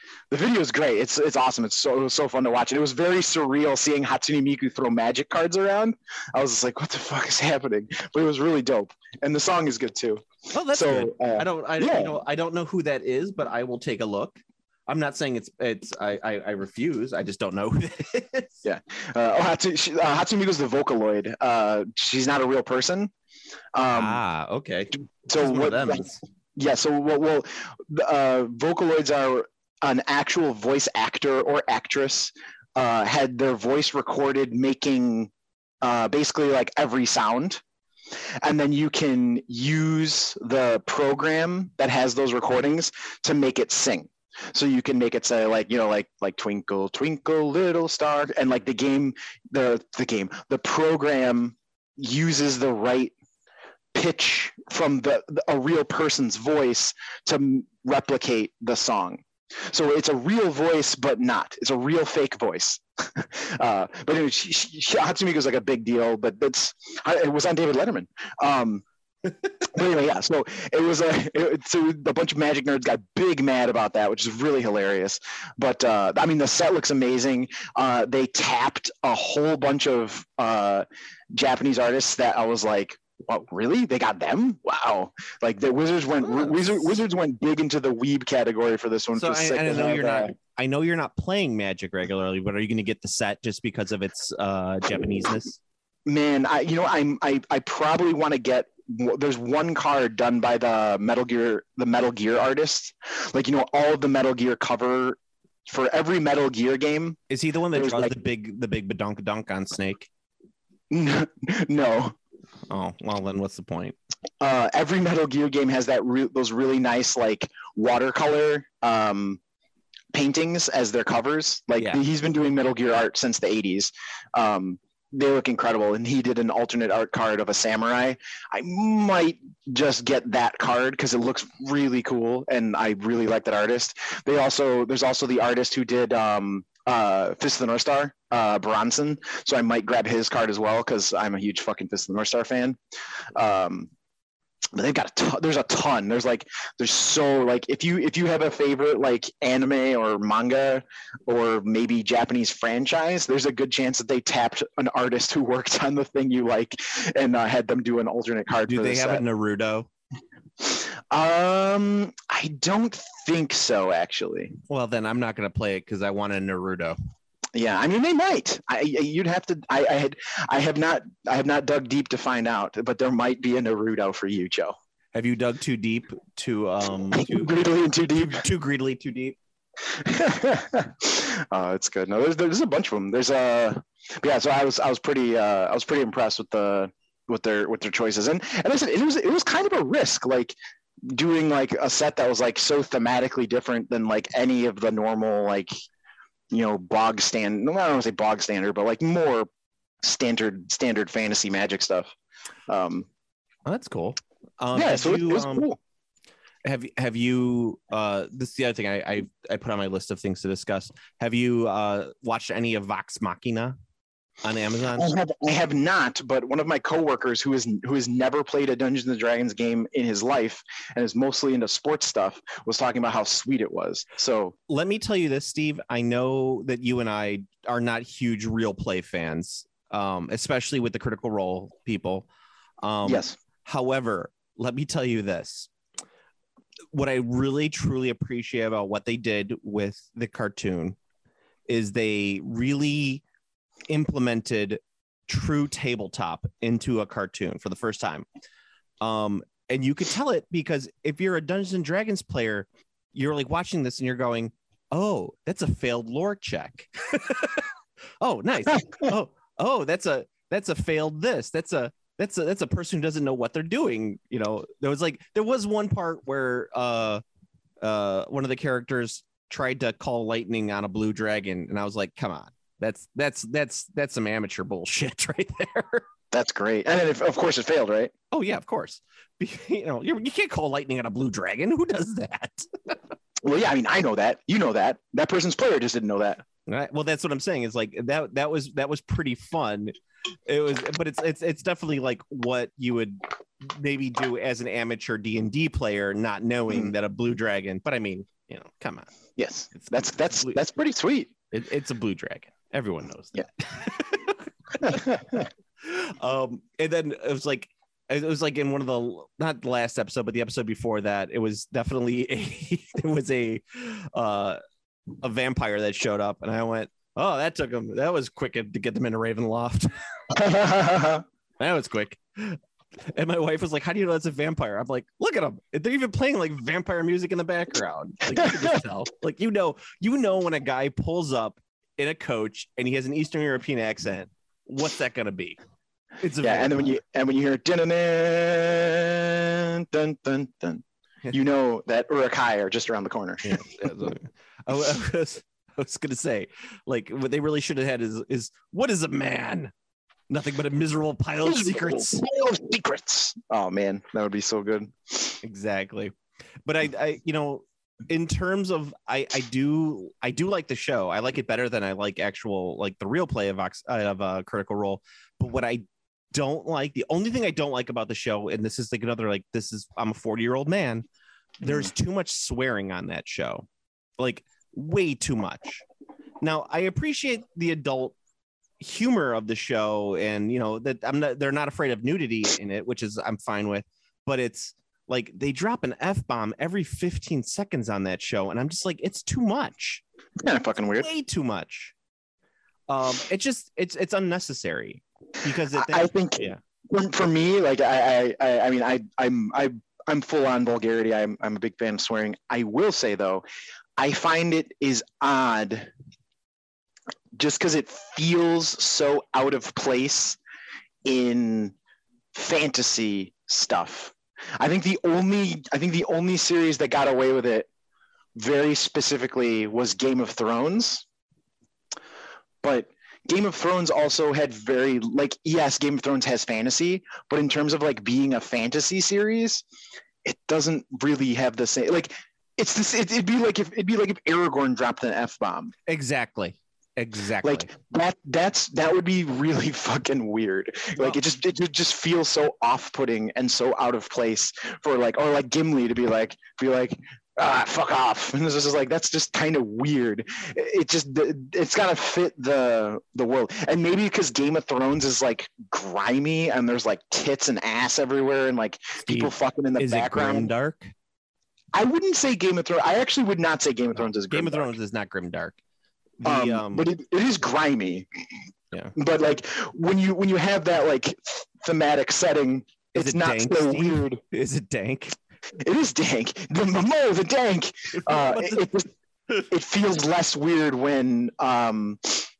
the video is great. It's it's awesome. It's so it was so fun to watch. And it was very surreal seeing Hatsune Miku throw magic cards around. I was just like, what the fuck is happening? But it was really dope. And the song is good too. Oh, that's so, good. Uh, I don't I yeah. you know I don't know who that is, but I will take a look. I'm not saying it's it's I I, I refuse. I just don't know who that is. Yeah. Uh, oh, Hatsune, she, uh, Hatsune Miku's the Vocaloid. Uh, she's not a real person. Um, ah, okay. So what? Them is... Yeah. So what? Well, uh, Vocaloids are an actual voice actor or actress uh, had their voice recorded making uh, basically like every sound. And then you can use the program that has those recordings to make it sing. So you can make it say like, you know, like like twinkle, twinkle, little star. And like the game, the the game, the program uses the right pitch from the, the a real person's voice to replicate the song. So it's a real voice, but not. It's a real fake voice. uh, but anyway, she, she, Hatsune Miku is like a big deal, but that's it was on David Letterman. Um, but anyway, yeah. So it was a it, so a bunch of Magic nerds got big mad about that, which is really hilarious. But uh, I mean, the set looks amazing. Uh, they tapped a whole bunch of uh, Japanese artists that I was like, "Oh, really? They got them? Wow!" Like the Wizards went Oh, Wizard, Wizards went big into the weeb category for this one. So I, I know have, you're uh, not. I know you're not playing Magic regularly, but are you going to get the set just because of its uh, Japaneseness? Man, I you know I'm I I probably want to get. There's one card done by the Metal Gear the Metal Gear artist. Like you know all of the Metal Gear cover for every Metal Gear game. Is he the one that draws like, the big the big badonk dunk on Snake? No. Oh well, then what's the point? Uh, every Metal Gear game has that re- those really nice like watercolor um, paintings as their covers. Like Yeah. he's been doing Metal Gear art since the eighties. Um, they look incredible, and he did an alternate art card of a samurai. I might just get that card because it looks really cool, and I really like that artist. They also there's also the artist who did um, uh, Fist of the North Star, uh, Bronson. So I might grab his card as well because I'm a huge fucking Fist of the North Star fan. Um, but they've got a ton, there's a ton. There's like there's so like if you if you have a favorite like anime or manga or maybe Japanese franchise, there's a good chance that they tapped an artist who worked on the thing you like and uh, had them do an alternate card. Do for they the have set. a Naruto? Um, I don't think so, actually. Well, then I'm not going to play it because I want a Naruto. Yeah, I mean they might. I you'd have to. I, I had. I have not. I have not dug deep to find out, but there might be a Naruto for you, Joe. Have you dug too deep? Too um too, Greedily and too deep. too greedily too deep? Oh, it's good. No, there's there's a bunch of them. There's a yeah. So I was I was pretty uh, I was pretty impressed with the with their with their choices, and and I said it was it was kind of a risk, like doing like a set that was like so thematically different than like any of the normal like you know bog stand. No, I don't want to say bog standard, but like more standard standard fantasy Magic stuff. Um, Oh, that's cool. Um, yeah, have so it, you, it was um, cool. Have have you? Uh, this is the other thing I, I I put on my list of things to discuss. Have you uh, watched any of Vox Machina on Amazon? I have, I have not, but one of my coworkers who is who has never played a Dungeons and Dragons game in his life and is mostly into sports stuff was talking about how sweet it was. So Let me tell you this, Steve. I know that you and I are not huge real play fans, um, especially with the Critical Role people. Um, yes, However, let me tell you this. What I really, truly appreciate about what they did with the cartoon is they really implemented true tabletop into a cartoon for the first time. Um, and you could tell it because if you're a Dungeons and Dragons player, you're like watching this and you're going, oh, that's a failed lore check. Oh, nice. Oh, oh, that's a that's a failed this. That's a That's a, that's a person who doesn't know what they're doing. You know, there was like there was one part where uh, uh, one of the characters tried to call lightning on a blue dragon, and I was like, "Come on, that's that's that's that's some amateur bullshit right there." that's great. And then if, of course it failed, right? Oh yeah, of course. You know, you you can't call lightning on a blue dragon. Who does that? Well, yeah, I mean, I know that. You know that. That person's player just didn't know that. Right. Well, that's what I'm saying. Is like that that was that was pretty fun. It was, but it's it's it's definitely like what you would maybe do as an amateur D and D player, not knowing Mm. that a blue dragon. But I mean, You know, come on. Yes, It's, that's it's that's blue, that's pretty sweet. it, it's a blue dragon. Everyone knows that. Yeah. um, and then it was like it was like in one of the not the last episode, but the episode before that, it was definitely a it was a uh a vampire that showed up, and I went, oh, that took him. That was quick to get them into Ravenloft. That was quick. And my wife was like, how do you know that's a vampire? I'm like, look at them. They're even playing like vampire music in the background. Like, you can just tell. Like, you know, you know when a guy pulls up in a coach and he has an Eastern European accent, what's that gonna be? It's a yeah, vampire. and then when you and when you hear dun dun dun dun, you know that Uruk-hai are just around the corner. Yeah, I was I was gonna say, like, what they really should have had is is what is a man? Nothing but a miserable pile of secrets. Pile of secrets. Oh man, that would be so good. Exactly. But I, I, you know, in terms of, I, I do, I do like the show. I like it better than I like actual, like the real play of Vox, uh, of uh, Critical Role. But what I don't like, the only thing I don't like about the show, and this is like another, like this is, I'm a forty year old man. There's too much swearing on that show, like way too much. Now I appreciate the adult humor of the show, and you know that I'm not, they're not afraid of nudity in it, which is I'm fine with, but it's like they drop an F-bomb every fifteen seconds on that show, and I'm just like, it's too much. Kind of fucking weird. Way too much. Um, it just it's it's unnecessary because it, I, I think yeah. for, for me, like I I I mean I I'm I I'm full on vulgarity. I'm I'm a big fan of swearing. I will say though, I find it is odd just because it feels so out of place in fantasy stuff. I think the only I think the only series that got away with it very specifically was Game of Thrones. But Game of Thrones also had very, like, yes, Game of Thrones has fantasy, but in terms of like being a fantasy series, it doesn't really have the same, like, it's this, it, it'd be like if it'd be like if Aragorn dropped an F-bomb. Exactly. Exactly. Like that that's that would be really fucking weird. Like it just it would just feel so off-putting and so out of place for like, or like Gimli to be like be like ah fuck off, and this is like, that's just kind of weird. It just it's gotta fit the the world. And maybe because Game of Thrones is like grimy and there's like tits and ass everywhere and like Steve, people fucking in the is background. It grim dark? I wouldn't say Game of Thrones. I actually would not say Game of Thrones is Game grim of dark. Thrones is not grim dark. The, um, um, but it, it is grimy. Yeah. But like when you when you have that like thematic setting, is it's it not dank, so Steve? weird. Is it dank? It is dank. The mo the dank. Uh, it, it, it feels less weird when um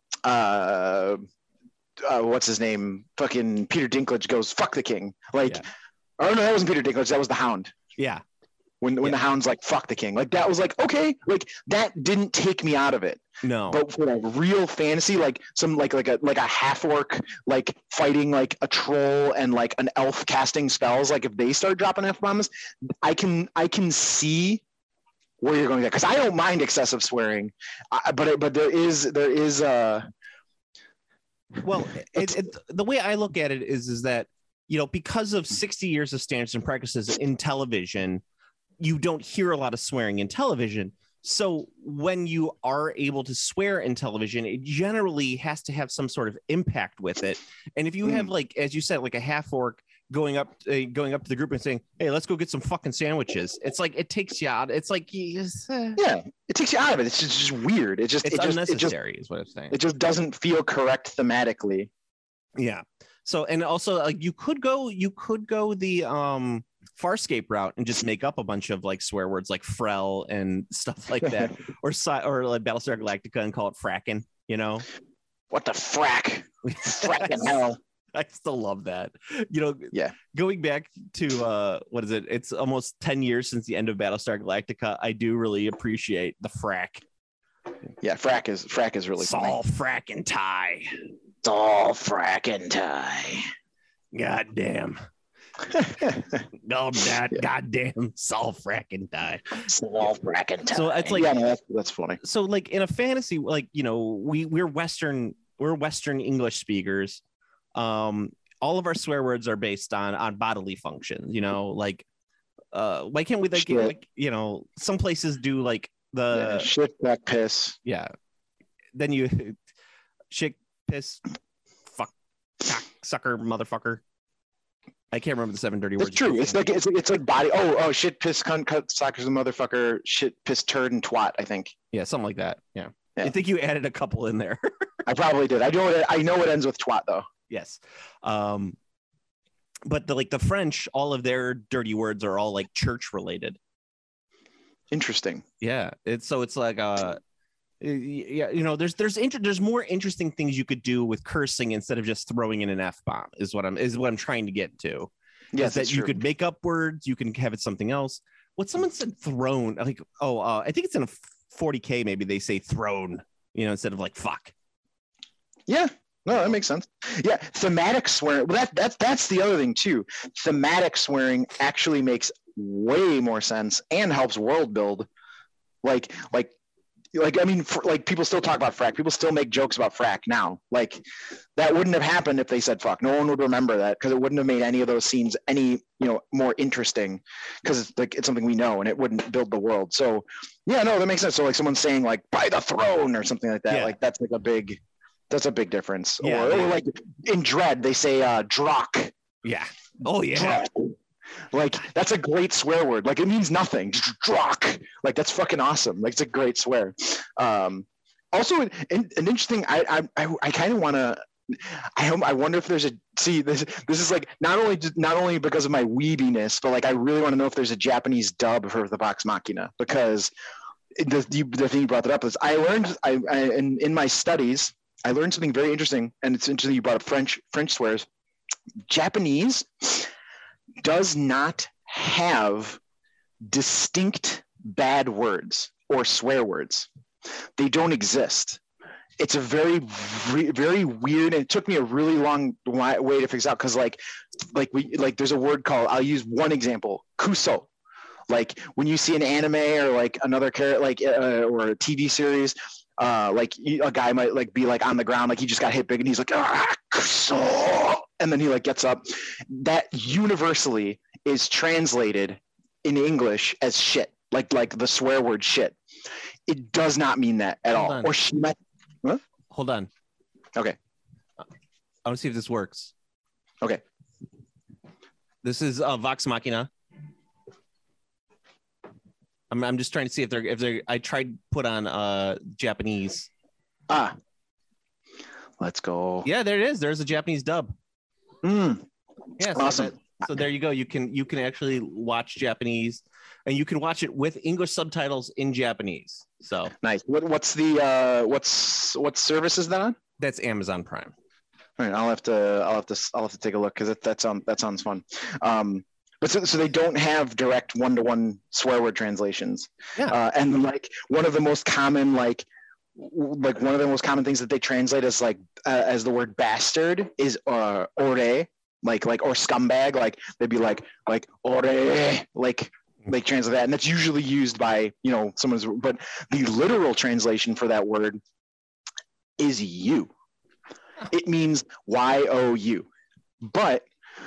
uh, uh what's his name? Fucking Peter Dinklage goes fuck the king. Like, Yeah. oh no, that wasn't Peter Dinklage. That was the Hound. Yeah. When when Yeah. the Hound's like fuck the king. Like that was like okay. Like that didn't take me out of it. No. But for a real fantasy, like some like like a like a half orc like fighting like a troll and like an elf casting spells, like if they start dropping F bombs, I can I can see where you're going there, because I don't mind excessive swearing, I, but but there is there is uh Well, it, it, the way I look at it is is that, you know, because of sixty years of standards and practices in television, you don't hear a lot of swearing in television. So when you are able to swear in television, it generally has to have some sort of impact with it. And if you have, like, as you said, like a half orc going up, uh, going up to the group and saying, "Hey, let's go get some fucking sandwiches," it's like it takes you out. It's like yes, uh, yeah, it takes you out of it. It's just, just weird. It just it's it just, unnecessary, it just, is what I'm saying. it just doesn't feel correct thematically. Yeah. So, and also like you could go, you could go the um Farscape route and just make up a bunch of like swear words like Frel and stuff like that, or or like Battlestar Galactica and call it fracking. You know, What the frack? Fracking hell. I still love that. You know, Yeah. Going back to uh, what is it? It's almost ten years since the end of Battlestar Galactica. I do really appreciate the frack. Yeah, frack is frack is really funny. Saul fracking tie. It's all fracking tie. God damn. Oh, that Yeah. goddamn Saul fracking tie. It's all fracking tie. So it's like- yeah, no, that's, that's funny. So like in a fantasy, like, you know, we we're Western, we're Western English speakers. Um, all of our swear words are based on on bodily functions, you know, like uh why can't we like, Sure. like, you know, some places do like the yeah, shit, back, piss. Yeah. Then you shit, piss, fuck, cock, sucker, motherfucker. I can't remember the seven dirty It's words. true. It's like it's, it's like body. Oh, oh, shit, piss, cunt, cut, suckers, motherfucker, shit, piss, turd, and twat. I think. Yeah, something like that. Yeah. Yeah. I think you added a couple in there. I probably did. I know it. I know it ends with twat though. Yes. Um, but the like the French, all of their dirty words are all like church related. Interesting. Yeah. It's so it's like uh yeah, you know, there's there's inter- there's more interesting things you could do with cursing instead of just throwing in an F bomb is what I'm is what I'm trying to get to. Yes, that you true. could make up words, you can have it something else. What someone said thrown, like oh, uh, I think it's in a forty K maybe they say thrown, you know, instead of like fuck. Yeah. No, that makes sense. Yeah, thematic swearing. Well, that that's that's the other thing too. Thematic swearing actually makes way more sense and helps world build. Like like like I mean, for, like people still talk about frack. People still make jokes about frack now. Like that wouldn't have happened if they said fuck. No one would remember that because it wouldn't have made any of those scenes any you know more interesting because it's like it's something we know and it wouldn't build the world. So yeah, no, that makes sense. So like someone saying like by the throne or something like that. Yeah. Like that's like a big. That's a big difference. Yeah, or, yeah. or like in Dread, they say uh, drock. Yeah. Oh yeah. Drock. Like that's a great swear word. Like it means nothing. Drock. Like that's fucking awesome. Like it's a great swear. Um, also, an, an interesting. I I I, I kind of want to. I hope, I wonder if there's a see this. This is like not only not only because of my weebiness, but like I really want to know if there's a Japanese dub for the Vox Machina because the the, the thing you brought that up is I learned I, I in in my studies. I learned something very interesting, and it's interesting you brought up French French swears. Japanese does not have distinct bad words or swear words. They don't exist. It's a very, very weird, and it took me a really long way to figure out because, like, like we like there's a word called. I'll use one example: kuso. Like when you see an anime or like another character, like uh, or a T V series. Uh, like a guy might like be like on the ground, like he just got hit big, and he's like, ah, kuso! And then he like gets up. That universally is translated in English as shit, like like the swear word shit. It does not mean that at Hold all. on. Or she might. Huh? Hold on. Okay. I want to see if this works. Okay. This is uh, Vox Machina. I'm I'm just trying to see if they're if they're. I tried put on uh Japanese. Ah. Let's go. Yeah, there it is. There's a Japanese dub. Mm. Yeah, so Awesome. that- so there you go. You can you can actually watch Japanese, and you can watch it with English subtitles in Japanese. So Nice. What what's the uh what's what service is that on? that's Amazon Prime. All right, I'll have to I'll have to I'll have to take a look because that that sounds that sounds fun. Um, but so, so they don't have direct one to one swear word translations. Yeah. Uh, and like one of the most common like w- like one of the most common things that they translate as like uh, as the word bastard is uh ore like like or scumbag like they'd be like like ore like they translate that and that's usually used by you know someone's but the literal translation for that word is you. It means Y O U. But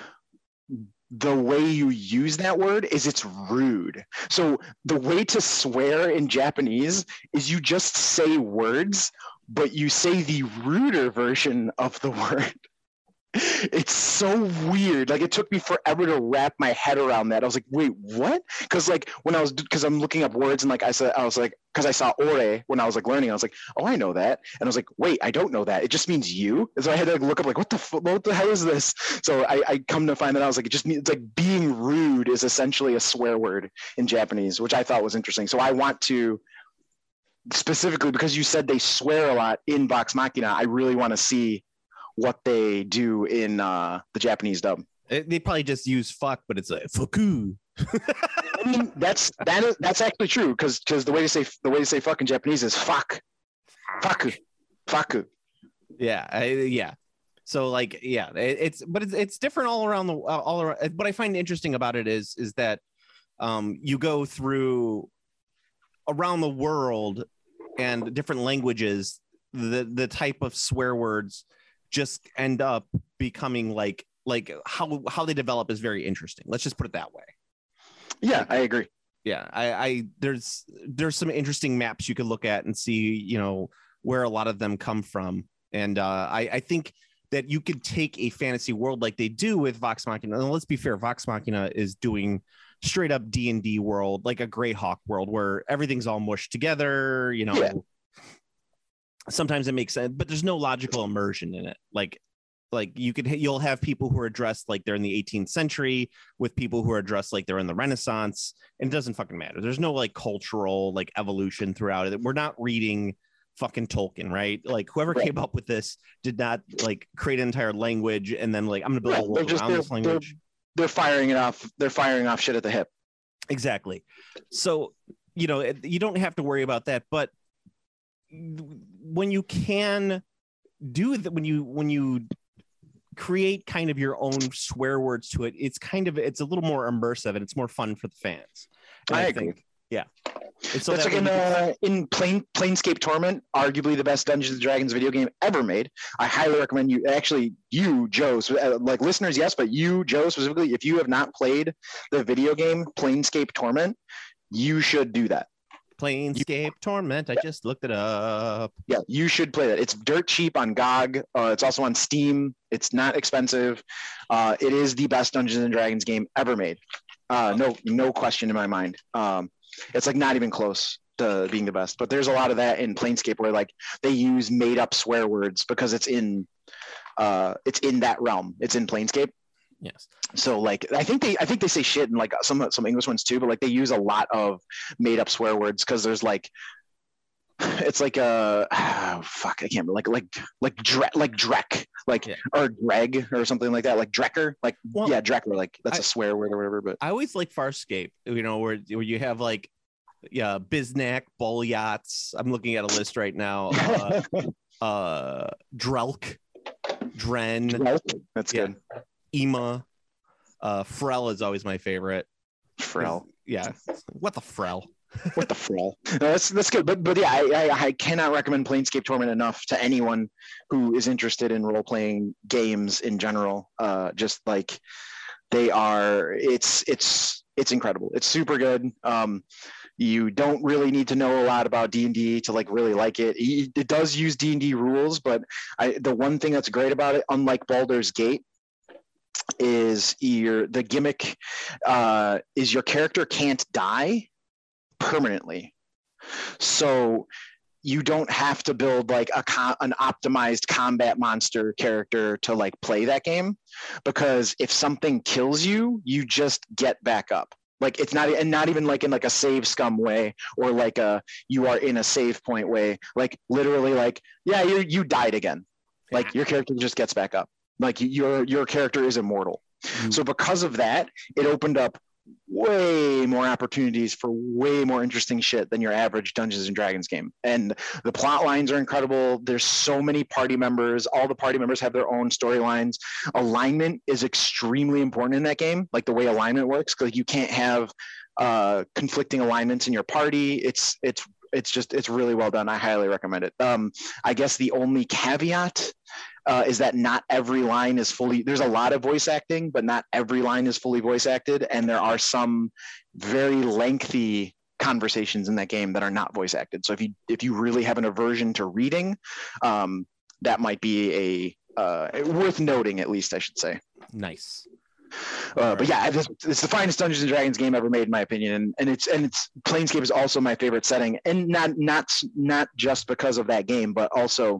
the way you use that word is it's rude. So the way to swear in Japanese is you just say words, but you say the ruder version of the word. It's so weird. Like it took me forever to wrap my head around that. I was like, wait, what? Because like when I was, because I'm looking up words and like I said, I was like, because I saw ore when I was like learning, I was like, oh, I know that. And I was like, wait, I don't know that. It just means you. And so I had to like, look up like, what the, what the hell is this? So I, I come to find that I was like, it just means it's like being rude is essentially a swear word in Japanese, which I thought was interesting. So I want to specifically, because you said they swear a lot in Vox Machina, I really want to see what they do in uh, the Japanese dub. It- they probably just use fuck, but it's like fuku. I mean, that's that is that's actually true because because the way to say the way to say fuck in Japanese is fuck, fuck, fuck. Yeah, I, yeah. So like, yeah, it, it's but it's it's different all around the all around. What I find interesting about it is is that um, you go through around the world and different languages. The the type of swear words just end up becoming like like how how they develop is very interesting. Let's just put it that way. Yeah, I agree. Yeah, I, I there's there's some interesting maps you could look at and see, you know, where a lot of them come from. And uh, I, I think that you could take a fantasy world like they do with Vox Machina. And let's be fair, Vox Machina is doing straight up D and D world, like a Greyhawk world where everything's all mushed together, you know. Yeah. Sometimes it makes sense, but there's no logical immersion in it. Like like you could you'll have people who are dressed like they're in the eighteenth century with people who are dressed like they're in the Renaissance, and it doesn't fucking matter. There's no like cultural like evolution throughout it. We're not reading fucking Tolkien, right? Like whoever right. came up with this did not like create an entire language and then like I'm gonna build right. a world just, around this language. They're, they're firing it off. They're firing off shit at the hip. Exactly. So you know you don't have to worry about that, but when you can do that, when you when you create kind of your own swear words to it, it's kind of it's a little more immersive and it's more fun for the fans. And I, I agree. think, yeah. And so that's that like in uh, in Plane Planescape Torment, arguably the best Dungeons and Dragons video game ever made. I highly recommend you. Actually, you, Joe, like listeners, yes, but you, Joe, specifically, if you have not played the video game Planescape Torment, you should do that. Planescape you, Torment. I yeah. just looked it up. Yeah, you should play that. It's dirt cheap on G O G. Uh, it's also on Steam. It's not expensive. Uh, it is the best Dungeons and Dragons game ever made. Uh, no, no question in my mind. Um, it's like not even close to being the best. But there's a lot of that in Planescape where like they use made up swear words because it's in, uh, it's in that realm. It's in Planescape. Yes. So like I think they I think they say shit in like some some English ones too, but like they use a lot of made up swear words because there's like it's like a oh, fuck I can't remember like like like dre, like Drek like yeah. or Greg or something like that like Drecker like well, yeah Drecker like that's I, a swear word or whatever. But I always like Farscape, you know, where where you have like yeah Biznack, Bull Yachts. I'm looking at a list right now. Uh, uh Drelk, Dren. Drelk. That's yeah. good. Ema, uh, Frel is always my favorite. Frel, yeah. What the Frel? What the Frel? No, that's that's good. But but yeah, I, I I cannot recommend Planescape Torment enough to anyone who is interested in role playing games in general. Uh, just like they are, it's it's it's incredible. It's super good. Um, you don't really need to know a lot about D and D to like really like it. It does use D and D rules, but I the one thing that's great about it, unlike Baldur's Gate, is your the gimmick uh, is your character can't die permanently, so you don't have to build like a an optimized combat monster character to like play that game, because if something kills you, you just get back up. Like it's not and not even like in like a save scum way or like a you are in a save point way. Like literally like yeah you you died again. Like your character just gets back up. Like your your character is immortal. Mm-hmm. So because of that, it opened up way more opportunities for way more interesting shit than your average Dungeons and Dragons game. And the plot lines are incredible. There's so many party members. All the party members have their own storylines. Alignment is extremely important in that game, like the way alignment works, because you can't have uh, conflicting alignments in your party. It's it's it's just it's really well done. I highly recommend it. Um, I guess the only caveat Uh, is that not every line is fully, there's a lot of voice acting, but not every line is fully voice acted. And there are some very lengthy conversations in that game that are not voice acted. So if you, if you really have an aversion to reading, um, that might be a, uh, worth noting at least, I should say. Nice. Uh, but yeah, it's, it's the finest Dungeons and Dragons game ever made, in my opinion, and, and it's and it's Planescape is also my favorite setting, and not not not just because of that game, but also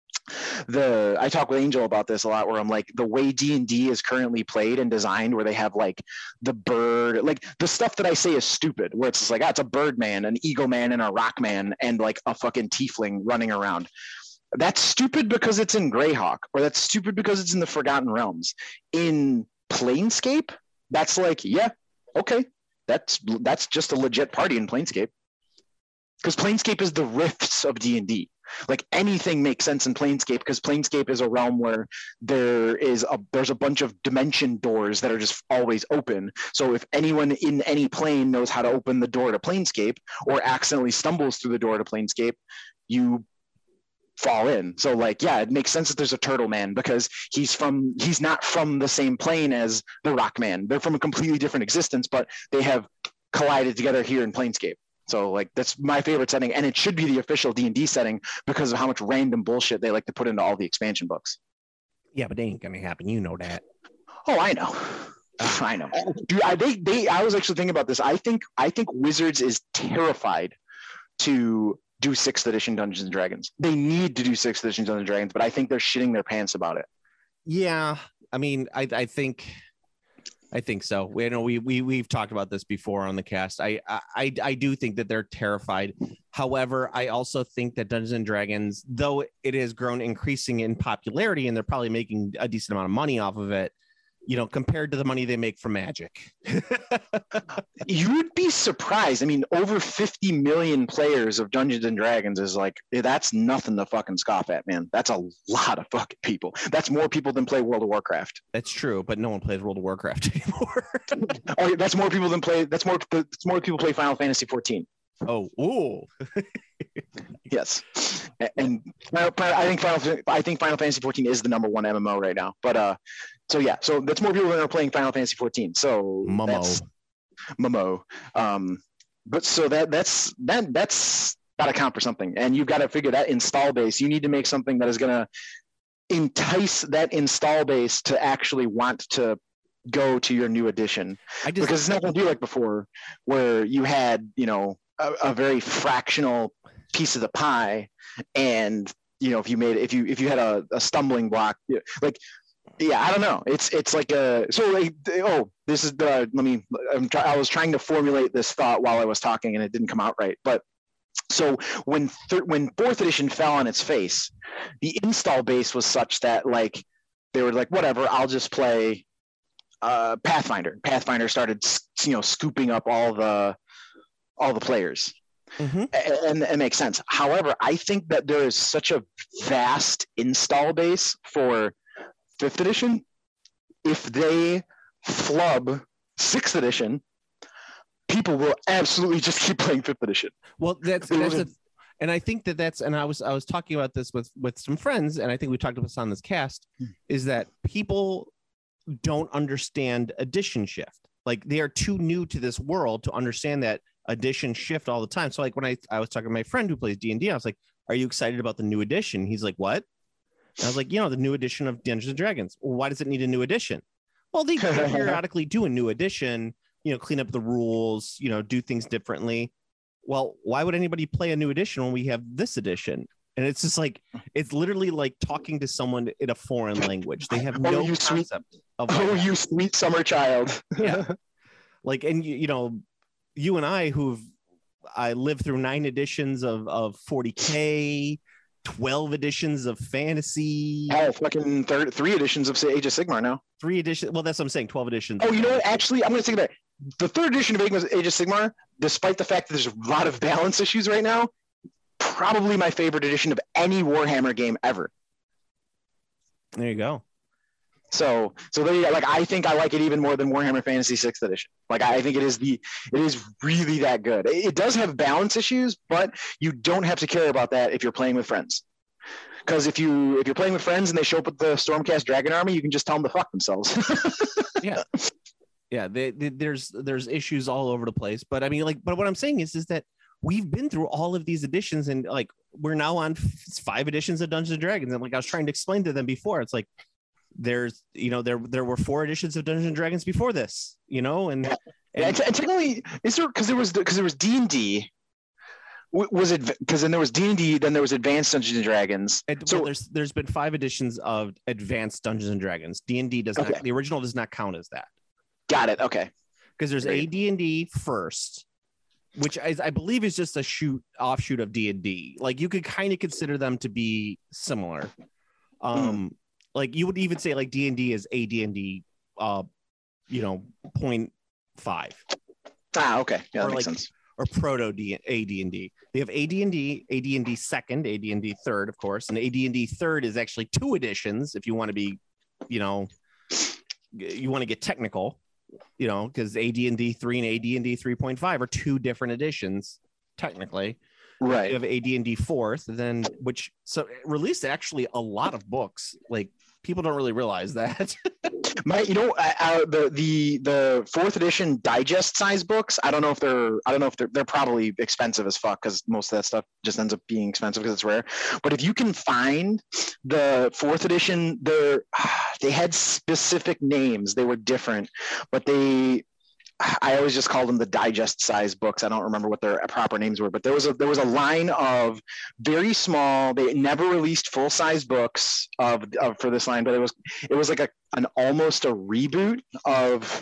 the I talk with Angel about this a lot, where I'm like, the way D and D is currently played and designed, where they have like the bird, like the stuff that I say is stupid, where it's just like, ah, it's a bird man, an eagle man, and a rock man, and like a fucking tiefling running around. That's stupid because it's in Greyhawk, or that's stupid because it's in the Forgotten Realms. In Planescape, that's like, yeah, okay, that's that's just a legit party in Planescape, because Planescape is the rifts of D and D. Like anything makes sense in Planescape, because Planescape is a realm where there is a there's a bunch of dimension doors that are just always open. So if anyone in any plane knows how to open the door to Planescape, or accidentally stumbles through the door to Planescape, you fall in. So like, yeah, it makes sense that there's a turtle man, because he's from he's not from the same plane as the rock man. They're from a completely different existence, but they have collided together here in Planescape. So like that's my favorite setting, and it should be the official D and D setting because of how much random bullshit they like to put into all the expansion books. Yeah, but it ain't gonna happen. You know that. Oh, I know. I know. Dude, I, they, they, I was actually thinking about this. I think, I think Wizards is terrified to do sixth edition Dungeons and Dragons. They need to do sixth edition Dungeons and Dragons, but I think they're shitting their pants about it. Yeah, I mean, I, I think, I think so. We know we we we've talked about this before on the cast. I I I do think that they're terrified. However, I also think that Dungeons and Dragons, though it has grown increasing in popularity, and they're probably making a decent amount of money off of it, you know, compared to the money they make from Magic. You would be surprised. I mean, over fifty million players of Dungeons and Dragons is like, that's nothing to fucking scoff at, man. That's a lot of fucking people. That's more people than play World of Warcraft. That's true, but no one plays World of Warcraft anymore. Oh, that's more people than play. That's more. That's more people play Final Fantasy fourteen. Oh, ooh. Yes, and I think Final. I think Final Fantasy fourteen is the number one M M O right now. But uh, so yeah, so that's more people that are playing Final Fantasy fourteen. So Momo. That's, Momo. Um, but so that that's that that's got to count for something, and you've got to figure that install base. You need to make something that is going to entice that install base to actually want to go to your new edition, I just, because it's not going to be like before, where you had you know a, a very fractional piece of the pie, and you know if you made if you if you had a, a stumbling block, like. Yeah, I don't know. It's it's like a so like oh this is the let me I'm try, I was trying to formulate this thought while I was talking and it didn't come out right. But so when thir- when fourth edition fell on its face, the install base was such that like they were like whatever, I'll just play uh, Pathfinder. Pathfinder started you know scooping up all the all the players. Mm-hmm. And, and it makes sense. However, I think that there is such a vast install base for fifth edition. If they flub sixth edition, people will absolutely just keep playing fifth edition. Well, that's, that's a, and I think that that's, and I was, I was talking about this with, with some friends, and I think we talked about this on this cast, hmm. is that people don't understand edition shift. Like they are too new to this world to understand that edition shift all the time. So like when I, I was talking to my friend who plays D and D, I was like, are you excited about the new edition? He's like, what? And I was like, you know, the new edition of Dungeons and Dragons. Well, why does it need a new edition? Well, they periodically do a new edition, you know, clean up the rules, you know, do things differently. Well, why would anybody play a new edition when we have this edition? And it's just like, it's literally like talking to someone in a foreign language. They have no oh, you concept sweet, of oh, you sweet summer child. Yeah. Like, and you, you know, you and I who've, I lived through nine editions of, of forty K, twelve editions of fantasy. Oh, fucking third, three editions of say Age of Sigmar now. Three editions. Well, that's what I'm saying. twelve editions. Oh, you know what? Actually, I'm going to take that. The third edition of Age of Sigmar, despite the fact that there's a lot of balance issues right now, probably my favorite edition of any Warhammer game ever. There you go. So, so there you go. Like, I think I like it even more than Warhammer Fantasy sixth edition. Like, I think it is the, it is really that good. It does have balance issues, but you don't have to care about that if you're playing with friends. Because if you if you're playing with friends and they show up with the Stormcast Dragon Army, you can just tell them to fuck themselves. Yeah, yeah. They, they, there's there's issues all over the place, but I mean, like, but what I'm saying is, is that we've been through all of these editions, and like we're now on five editions of Dungeons and Dragons, and like I was trying to explain to them before, it's like. There's, you know, there there were four editions of Dungeons and Dragons before this, you know, and, yeah. and, and, and technically, is there because there was because there was D and D, was it because then there was D and D, then there was Advanced Dungeons and Dragons. And, so well, there's there's been five editions of Advanced Dungeons and Dragons. D and D does okay. not, the original does not count as that. Got it. Okay. Because there's A D and D first, which I, I believe is just a shoot offshoot of D and D. Like you could kind of consider them to be similar. Um. Mm. Like you would even say like D and D is A D and D, uh, you know, point five. Ah, okay, yeah, that or makes like, sense. Or proto D A D and D. They have A D and D, A D and D second, A D and D third, of course, and A D and D third is actually two editions. If you want to be, you know, you want to get technical, you know, because A D and D three and A D and D three point five are two different editions, technically. Right. You have A D and D fourth, then which so it released actually a lot of books. Like people don't really realize that. My, you know, uh, uh, the the the fourth edition digest size books. I don't know if they're. I don't know if they're. They're probably expensive as fuck because most of that stuff just ends up being expensive because it's rare. But if you can find the fourth edition, they're they had specific names. They were different, but they. I always just called them the digest size books. I don't remember what their proper names were, but there was a there was a line of very small. They never released full size books of, of for this line, but it was it was like a an almost a reboot of.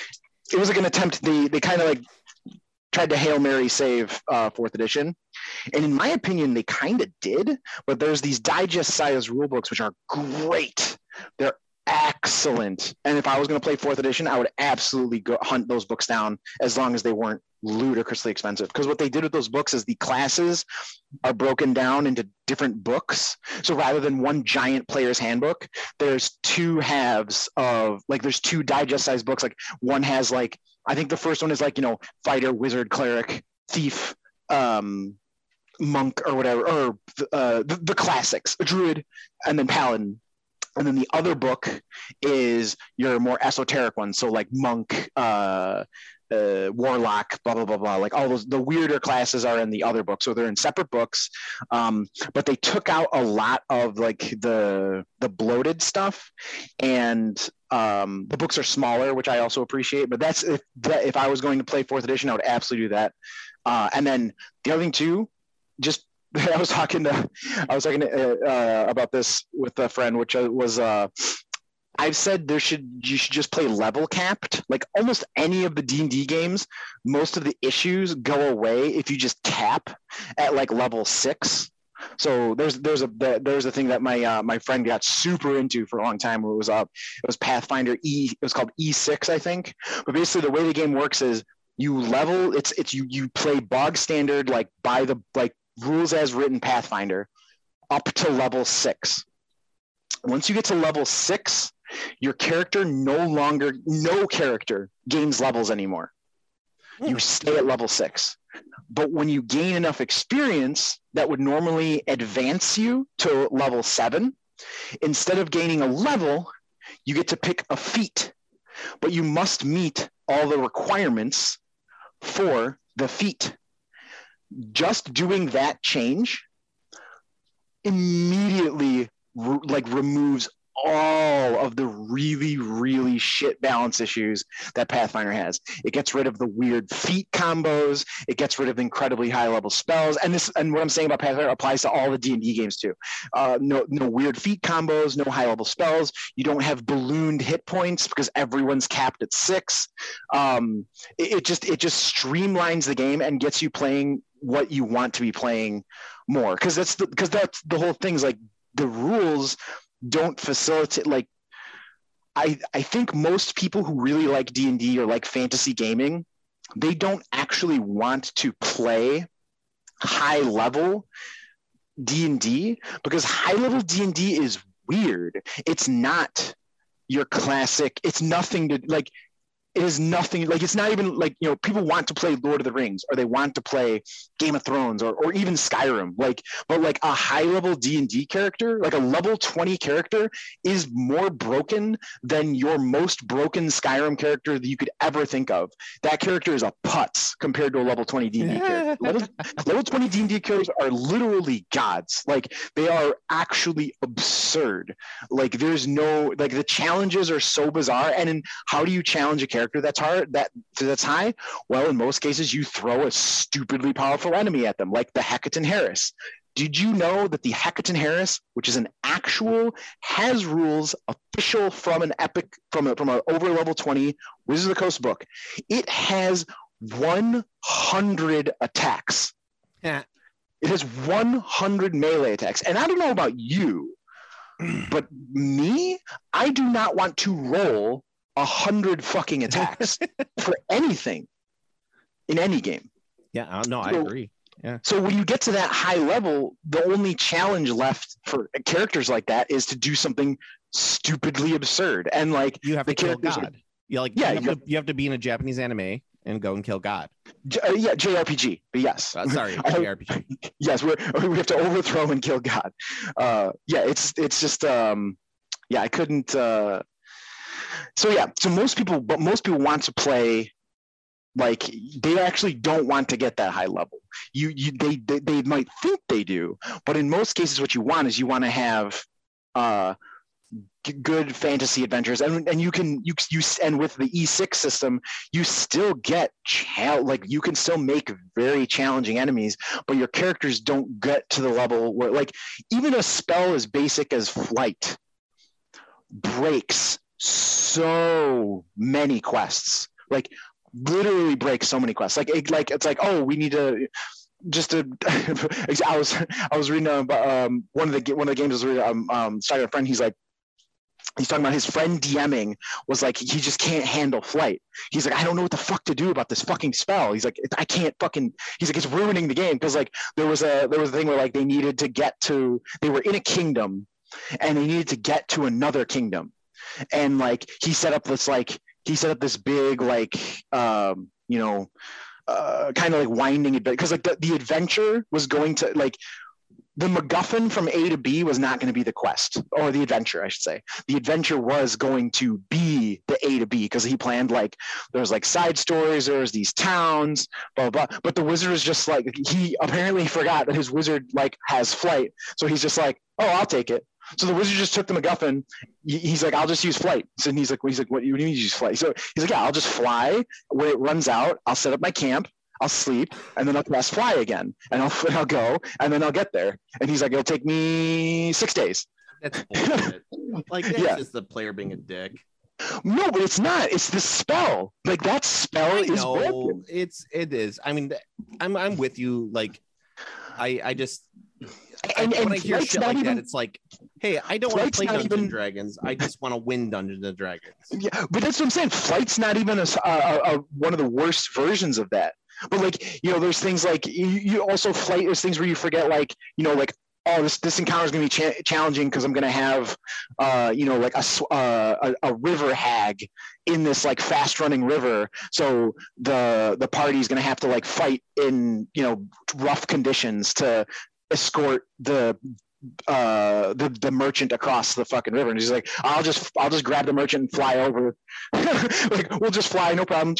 It was like an attempt. They they kind of like tried to Hail Mary save uh, fourth edition, and in my opinion, they kind of did. But there's these digest size rule books which are great. They're excellent, and if I was going to play fourth edition, I would absolutely go hunt those books down as long as they weren't ludicrously expensive. Because what they did with those books is the classes are broken down into different books. So rather than one giant player's handbook, there's two halves of like there's two digest sized books. Like one has like I think the first one is like you know fighter, wizard, cleric, thief, um, monk, or whatever, or uh, the, the classics, a druid, and then paladin. And then the other book is your more esoteric ones. So like monk, uh, uh, warlock, blah, blah, blah, blah. Like all those, the weirder classes are in the other book. So they're in separate books. Um, but they took out a lot of like the, the bloated stuff. And um, the books are smaller, which I also appreciate. But that's if, that, if I was going to play fourth edition, I would absolutely do that. Uh, and then the other thing too, just I was talking to, I was talking to, uh, about this with a friend, which was, uh, I've said there should, you should just play level capped. Like almost any of the D and D games, most of the issues go away if you just cap at like level six. So there's there's a there's a thing that my uh, my friend got super into for a long time. Where it was up, it was Pathfinder E. It was called E six, I think. But basically, the way the game works is you level. It's it's you you play bog standard like by the like. rules as written Pathfinder up to level six. Once you get to level six, your character no longer, no character gains levels anymore. You stay at level six. But when you gain enough experience that would normally advance you to level seven, instead of gaining a level, you get to pick a feat. But you must meet all the requirements for the feat. Just doing that change immediately re- like removes all of the really, really shit balance issues that Pathfinder has. It gets rid of the weird feat combos. It gets rid of the incredibly high level spells. And this, and what I'm saying about Pathfinder applies to all the D and D games too. Uh, no, no weird feat combos, no high level spells. You don't have ballooned hit points because everyone's capped at six. Um, it, it just, it just streamlines the game and gets you playing what you want to be playing more. Cause that's the, cause that's the whole thing is like the rules don't facilitate like I I think most people who really like D and D or like fantasy gaming, they don't actually want to play high level D and D because high level D and D is weird. It's not your classic, it's nothing to like it is nothing like it's not even like you know people want to play Lord of the Rings or they want to play Game of Thrones or, or even Skyrim like but like a high level D and D character like a level twenty character is more broken than your most broken Skyrim character that you could ever think of. That character is a putz compared to a level twenty D and D character. Level, level twenty D and D characters are literally gods. Like they are actually absurd. Like there's no like the challenges are so bizarre. And in how do you challenge a character that's hard that that's high? Well, in most cases you throw a stupidly powerful enemy at them like the Hecaton Harris. Did you know that the Hecaton Harris, which is an actual has rules official from an epic from a, from an over level twenty Wizards of the Coast book, it has one hundred attacks. Yeah. It has one hundred melee attacks. And I don't know about you, but me, I do not want to roll a hundred fucking attacks for anything in any game. Yeah, uh, no, I so, agree. Yeah. So when you get to that high level, the only challenge left for characters like that is to do something stupidly absurd. And like you have to the kill characters God. Are, you like yeah, you have, you to, you have to be in a Japanese anime and go and kill God. Uh, yeah, J R P G. But yes, uh, sorry, J R P G. Yes, we're, we have to overthrow and kill God. Uh, yeah, it's it's just um, yeah, I couldn't. Uh, so yeah, so most people, but most people want to play. Like they actually don't want to get that high level. You, you, they, they, they might think they do, but in most cases, what you want is you want to have uh, g- good fantasy adventures, and and you can you you and with the E six system, you still get cha- like you can still make very challenging enemies, but your characters don't get to the level where like even a spell as basic as flight breaks so many quests. Like literally breaks so many quests. Like it, like it's like oh we need to just to I was I was reading about um, one of the one of the games I was reading um, um started a friend he's like he's talking about his friend DMing was like he just can't handle flight. He's like I don't know what the fuck to do about this fucking spell. He's like I can't fucking he's like it's ruining the game because like there was a there was a thing where like they needed to get to they were in a kingdom and they needed to get to another kingdom and like he set up this like he set up this big like um you know uh kind of like winding it because like the, the adventure was going to like the MacGuffin from A to B was not going to be the quest or the adventure I should say. The adventure was going to be the A to B because he planned like there was like side stories, there was these towns, blah, blah blah. But the wizard is just like he apparently forgot that his wizard like has flight, so he's just like oh I'll take it. So the wizard just took the MacGuffin. He's like, I'll just use flight. So he's like, he's like, what do you mean you use flight? So he's like, yeah, I'll just fly. When it runs out, I'll set up my camp. I'll sleep, and then I'll press fly again, and I'll I'll go, and then I'll get there. And he's like, it'll take me six days. That's bullshit. Like that's Yeah. just the player being a dick. No, but it's not. It's the spell. Like that spell I is know broken. it's it is. I mean, I'm I'm with you. Like, I I just And, I, and when I hear Flight's shit not like even, that, it's like, hey, I don't want to Flight's play not Dungeons even- and Dragons. I just want to win Dungeons and Dragons. Yeah, but that's what I'm saying. Flight's not even a, a, a one of the worst versions of that. But like you know, there's things like you, you also flight. There's things where you forget, like you know, like oh, this this encounter is gonna be cha- challenging because I'm gonna have, uh, you know, like a, sw- uh, a a river hag in this like fast running river. So the the party's gonna have to like fight in you know rough conditions to escort the uh the the merchant across the fucking river, and he's like i'll just i'll just grab the merchant and fly over. Like we'll just fly, no problem.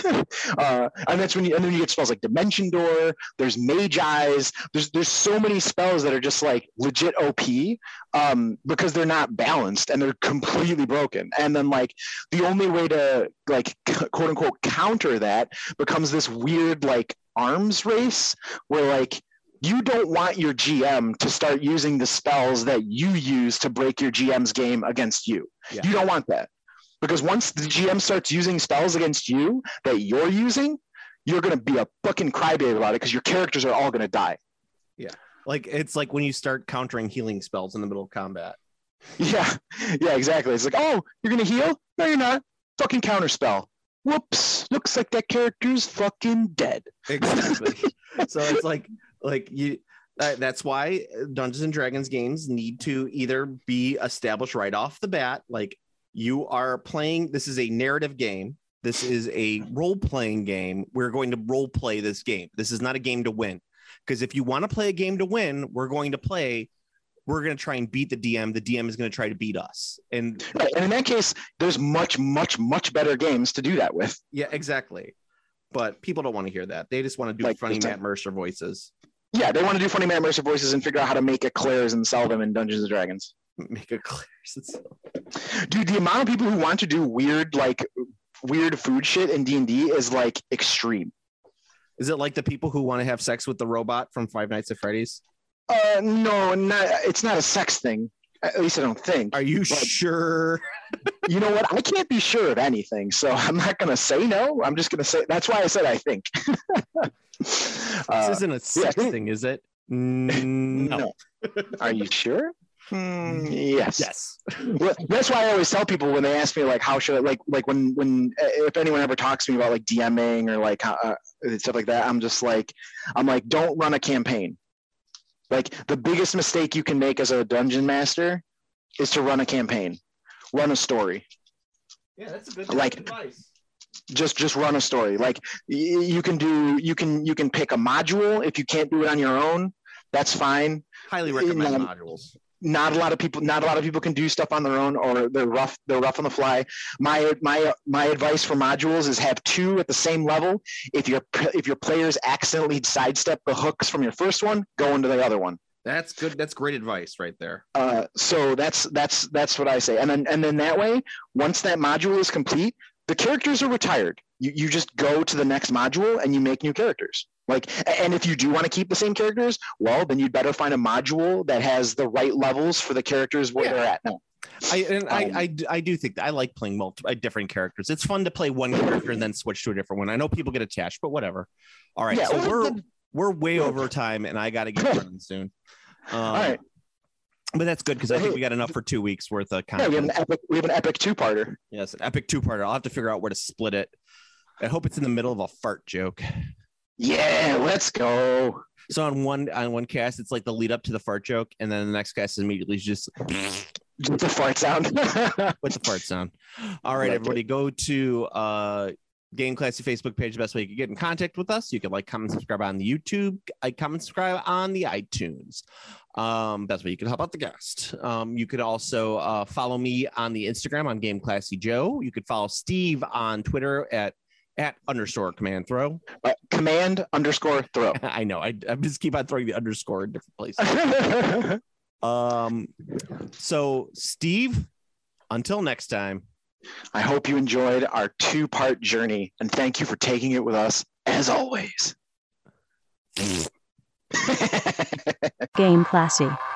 Uh and that's when you and then you get spells like dimension door, there's mage eyes, there's there's so many spells that are just like legit O P um because they're not balanced and they're completely broken. And then like the only way to like quote unquote counter that becomes this weird like arms race where like you don't want your G M to start using the spells that you use to break your G M's game against you. Yeah. You don't want that. Because once the G M starts using spells against you that you're using, you're going to be a fucking crybaby about it because your characters are all going to die. Like it's like when you start countering healing spells in the middle of combat. Yeah, yeah, exactly. It's like, oh, you're going to heal? No, you're not. Fucking counter spell. Whoops. Looks like that character's fucking dead. Exactly. So it's like like you uh, that's why Dungeons and Dragons games need to either be established right off the bat, like you are playing, this is a narrative game, this is a role-playing game, we're going to role play this game, this is not a game to win. Because if you want to play a game to win, we're going to play we're going to try and beat the D M, the D M is going to try to beat us. And Right. And in that case, there's much, much, much better games to do that with. yeah, exactly. But people don't want to hear that. They just want to do Like, funny just a- Matt Mercer voices. Yeah, they want to do funny Matt Mercer voices and figure out how to make eclairs and sell them in Dungeons and Dragons. Make it clear. Dude, the amount of people who want to do weird, like weird food shit in D and D is like extreme. Is it like the people who want to have sex with the robot from Five Nights at Freddy's? Uh, no, not, it's not a sex thing. At least I don't think. Are you But- sure? You know what? I can't be sure of anything, so I'm not gonna say no. I'm just gonna say that's why I said I think. This Uh, isn't a sex yeah. thing, is it? Mm, No. no. Are you sure? Hmm, yes. Yes. Well, that's why I always tell people when they ask me like how should I like like when when if anyone ever talks to me about like DMing or like uh, stuff like that, I'm just like I'm like don't run a campaign. Like the biggest mistake you can make as a dungeon master is to run a campaign, run a story. Yeah, that's a good Like- advice. Just just run a story. Like y- you can do you can you can pick a module if you can't do it on your own. That's fine. Highly recommend Um, modules. not a lot of people not a lot of people can do stuff on their own, or they're rough they're rough on the fly. My my my advice for modules is have two at the same level. If your if your players accidentally sidestep the hooks from your first one, go into the other one. That's good. That's great advice right there. Uh, so that's that's that's what I say. And then and then that way, once that module is complete, the characters are retired. You you just go to the next module and you make new characters. Like, and if you do want to keep the same characters, well, then you'd better find a module that has the right levels for the characters where yeah. they're at now. I and um, I, I I do think that I like playing multiple different characters. It's fun to play one character and then switch to a different one. I know people get attached, but whatever. All right, yeah, so well, we're the, we're way over time, and I got to get running soon. Um, All right, but that's good because I think we got enough for two weeks worth of content. Yeah, we have an epic. We have an epic two-parter. Yes, an epic two-parter. I'll have to figure out where to split it. I hope it's in the middle of a fart joke. Yeah, let's go. So on one on one cast, it's like the lead up to the fart joke, and then the next cast is immediately just with the fart sound. With the fart sound. All right, like everybody, it. go to uh, Game Classy Facebook page. The best way you can get in contact with us. You can like, comment, subscribe on the YouTube. Like, comment, subscribe on the iTunes. Um, that's way you can help out the guest. Um, you could also uh, follow me on the Instagram on Game Classy Joe. You could follow Steve on Twitter at at underscore command throw. Uh, command underscore throw. I know. I, I just keep on throwing the underscore in different places. um. So, Steve, until next time. I hope you enjoyed our two-part journey, and thank you for taking it with us, as always. Game Classy.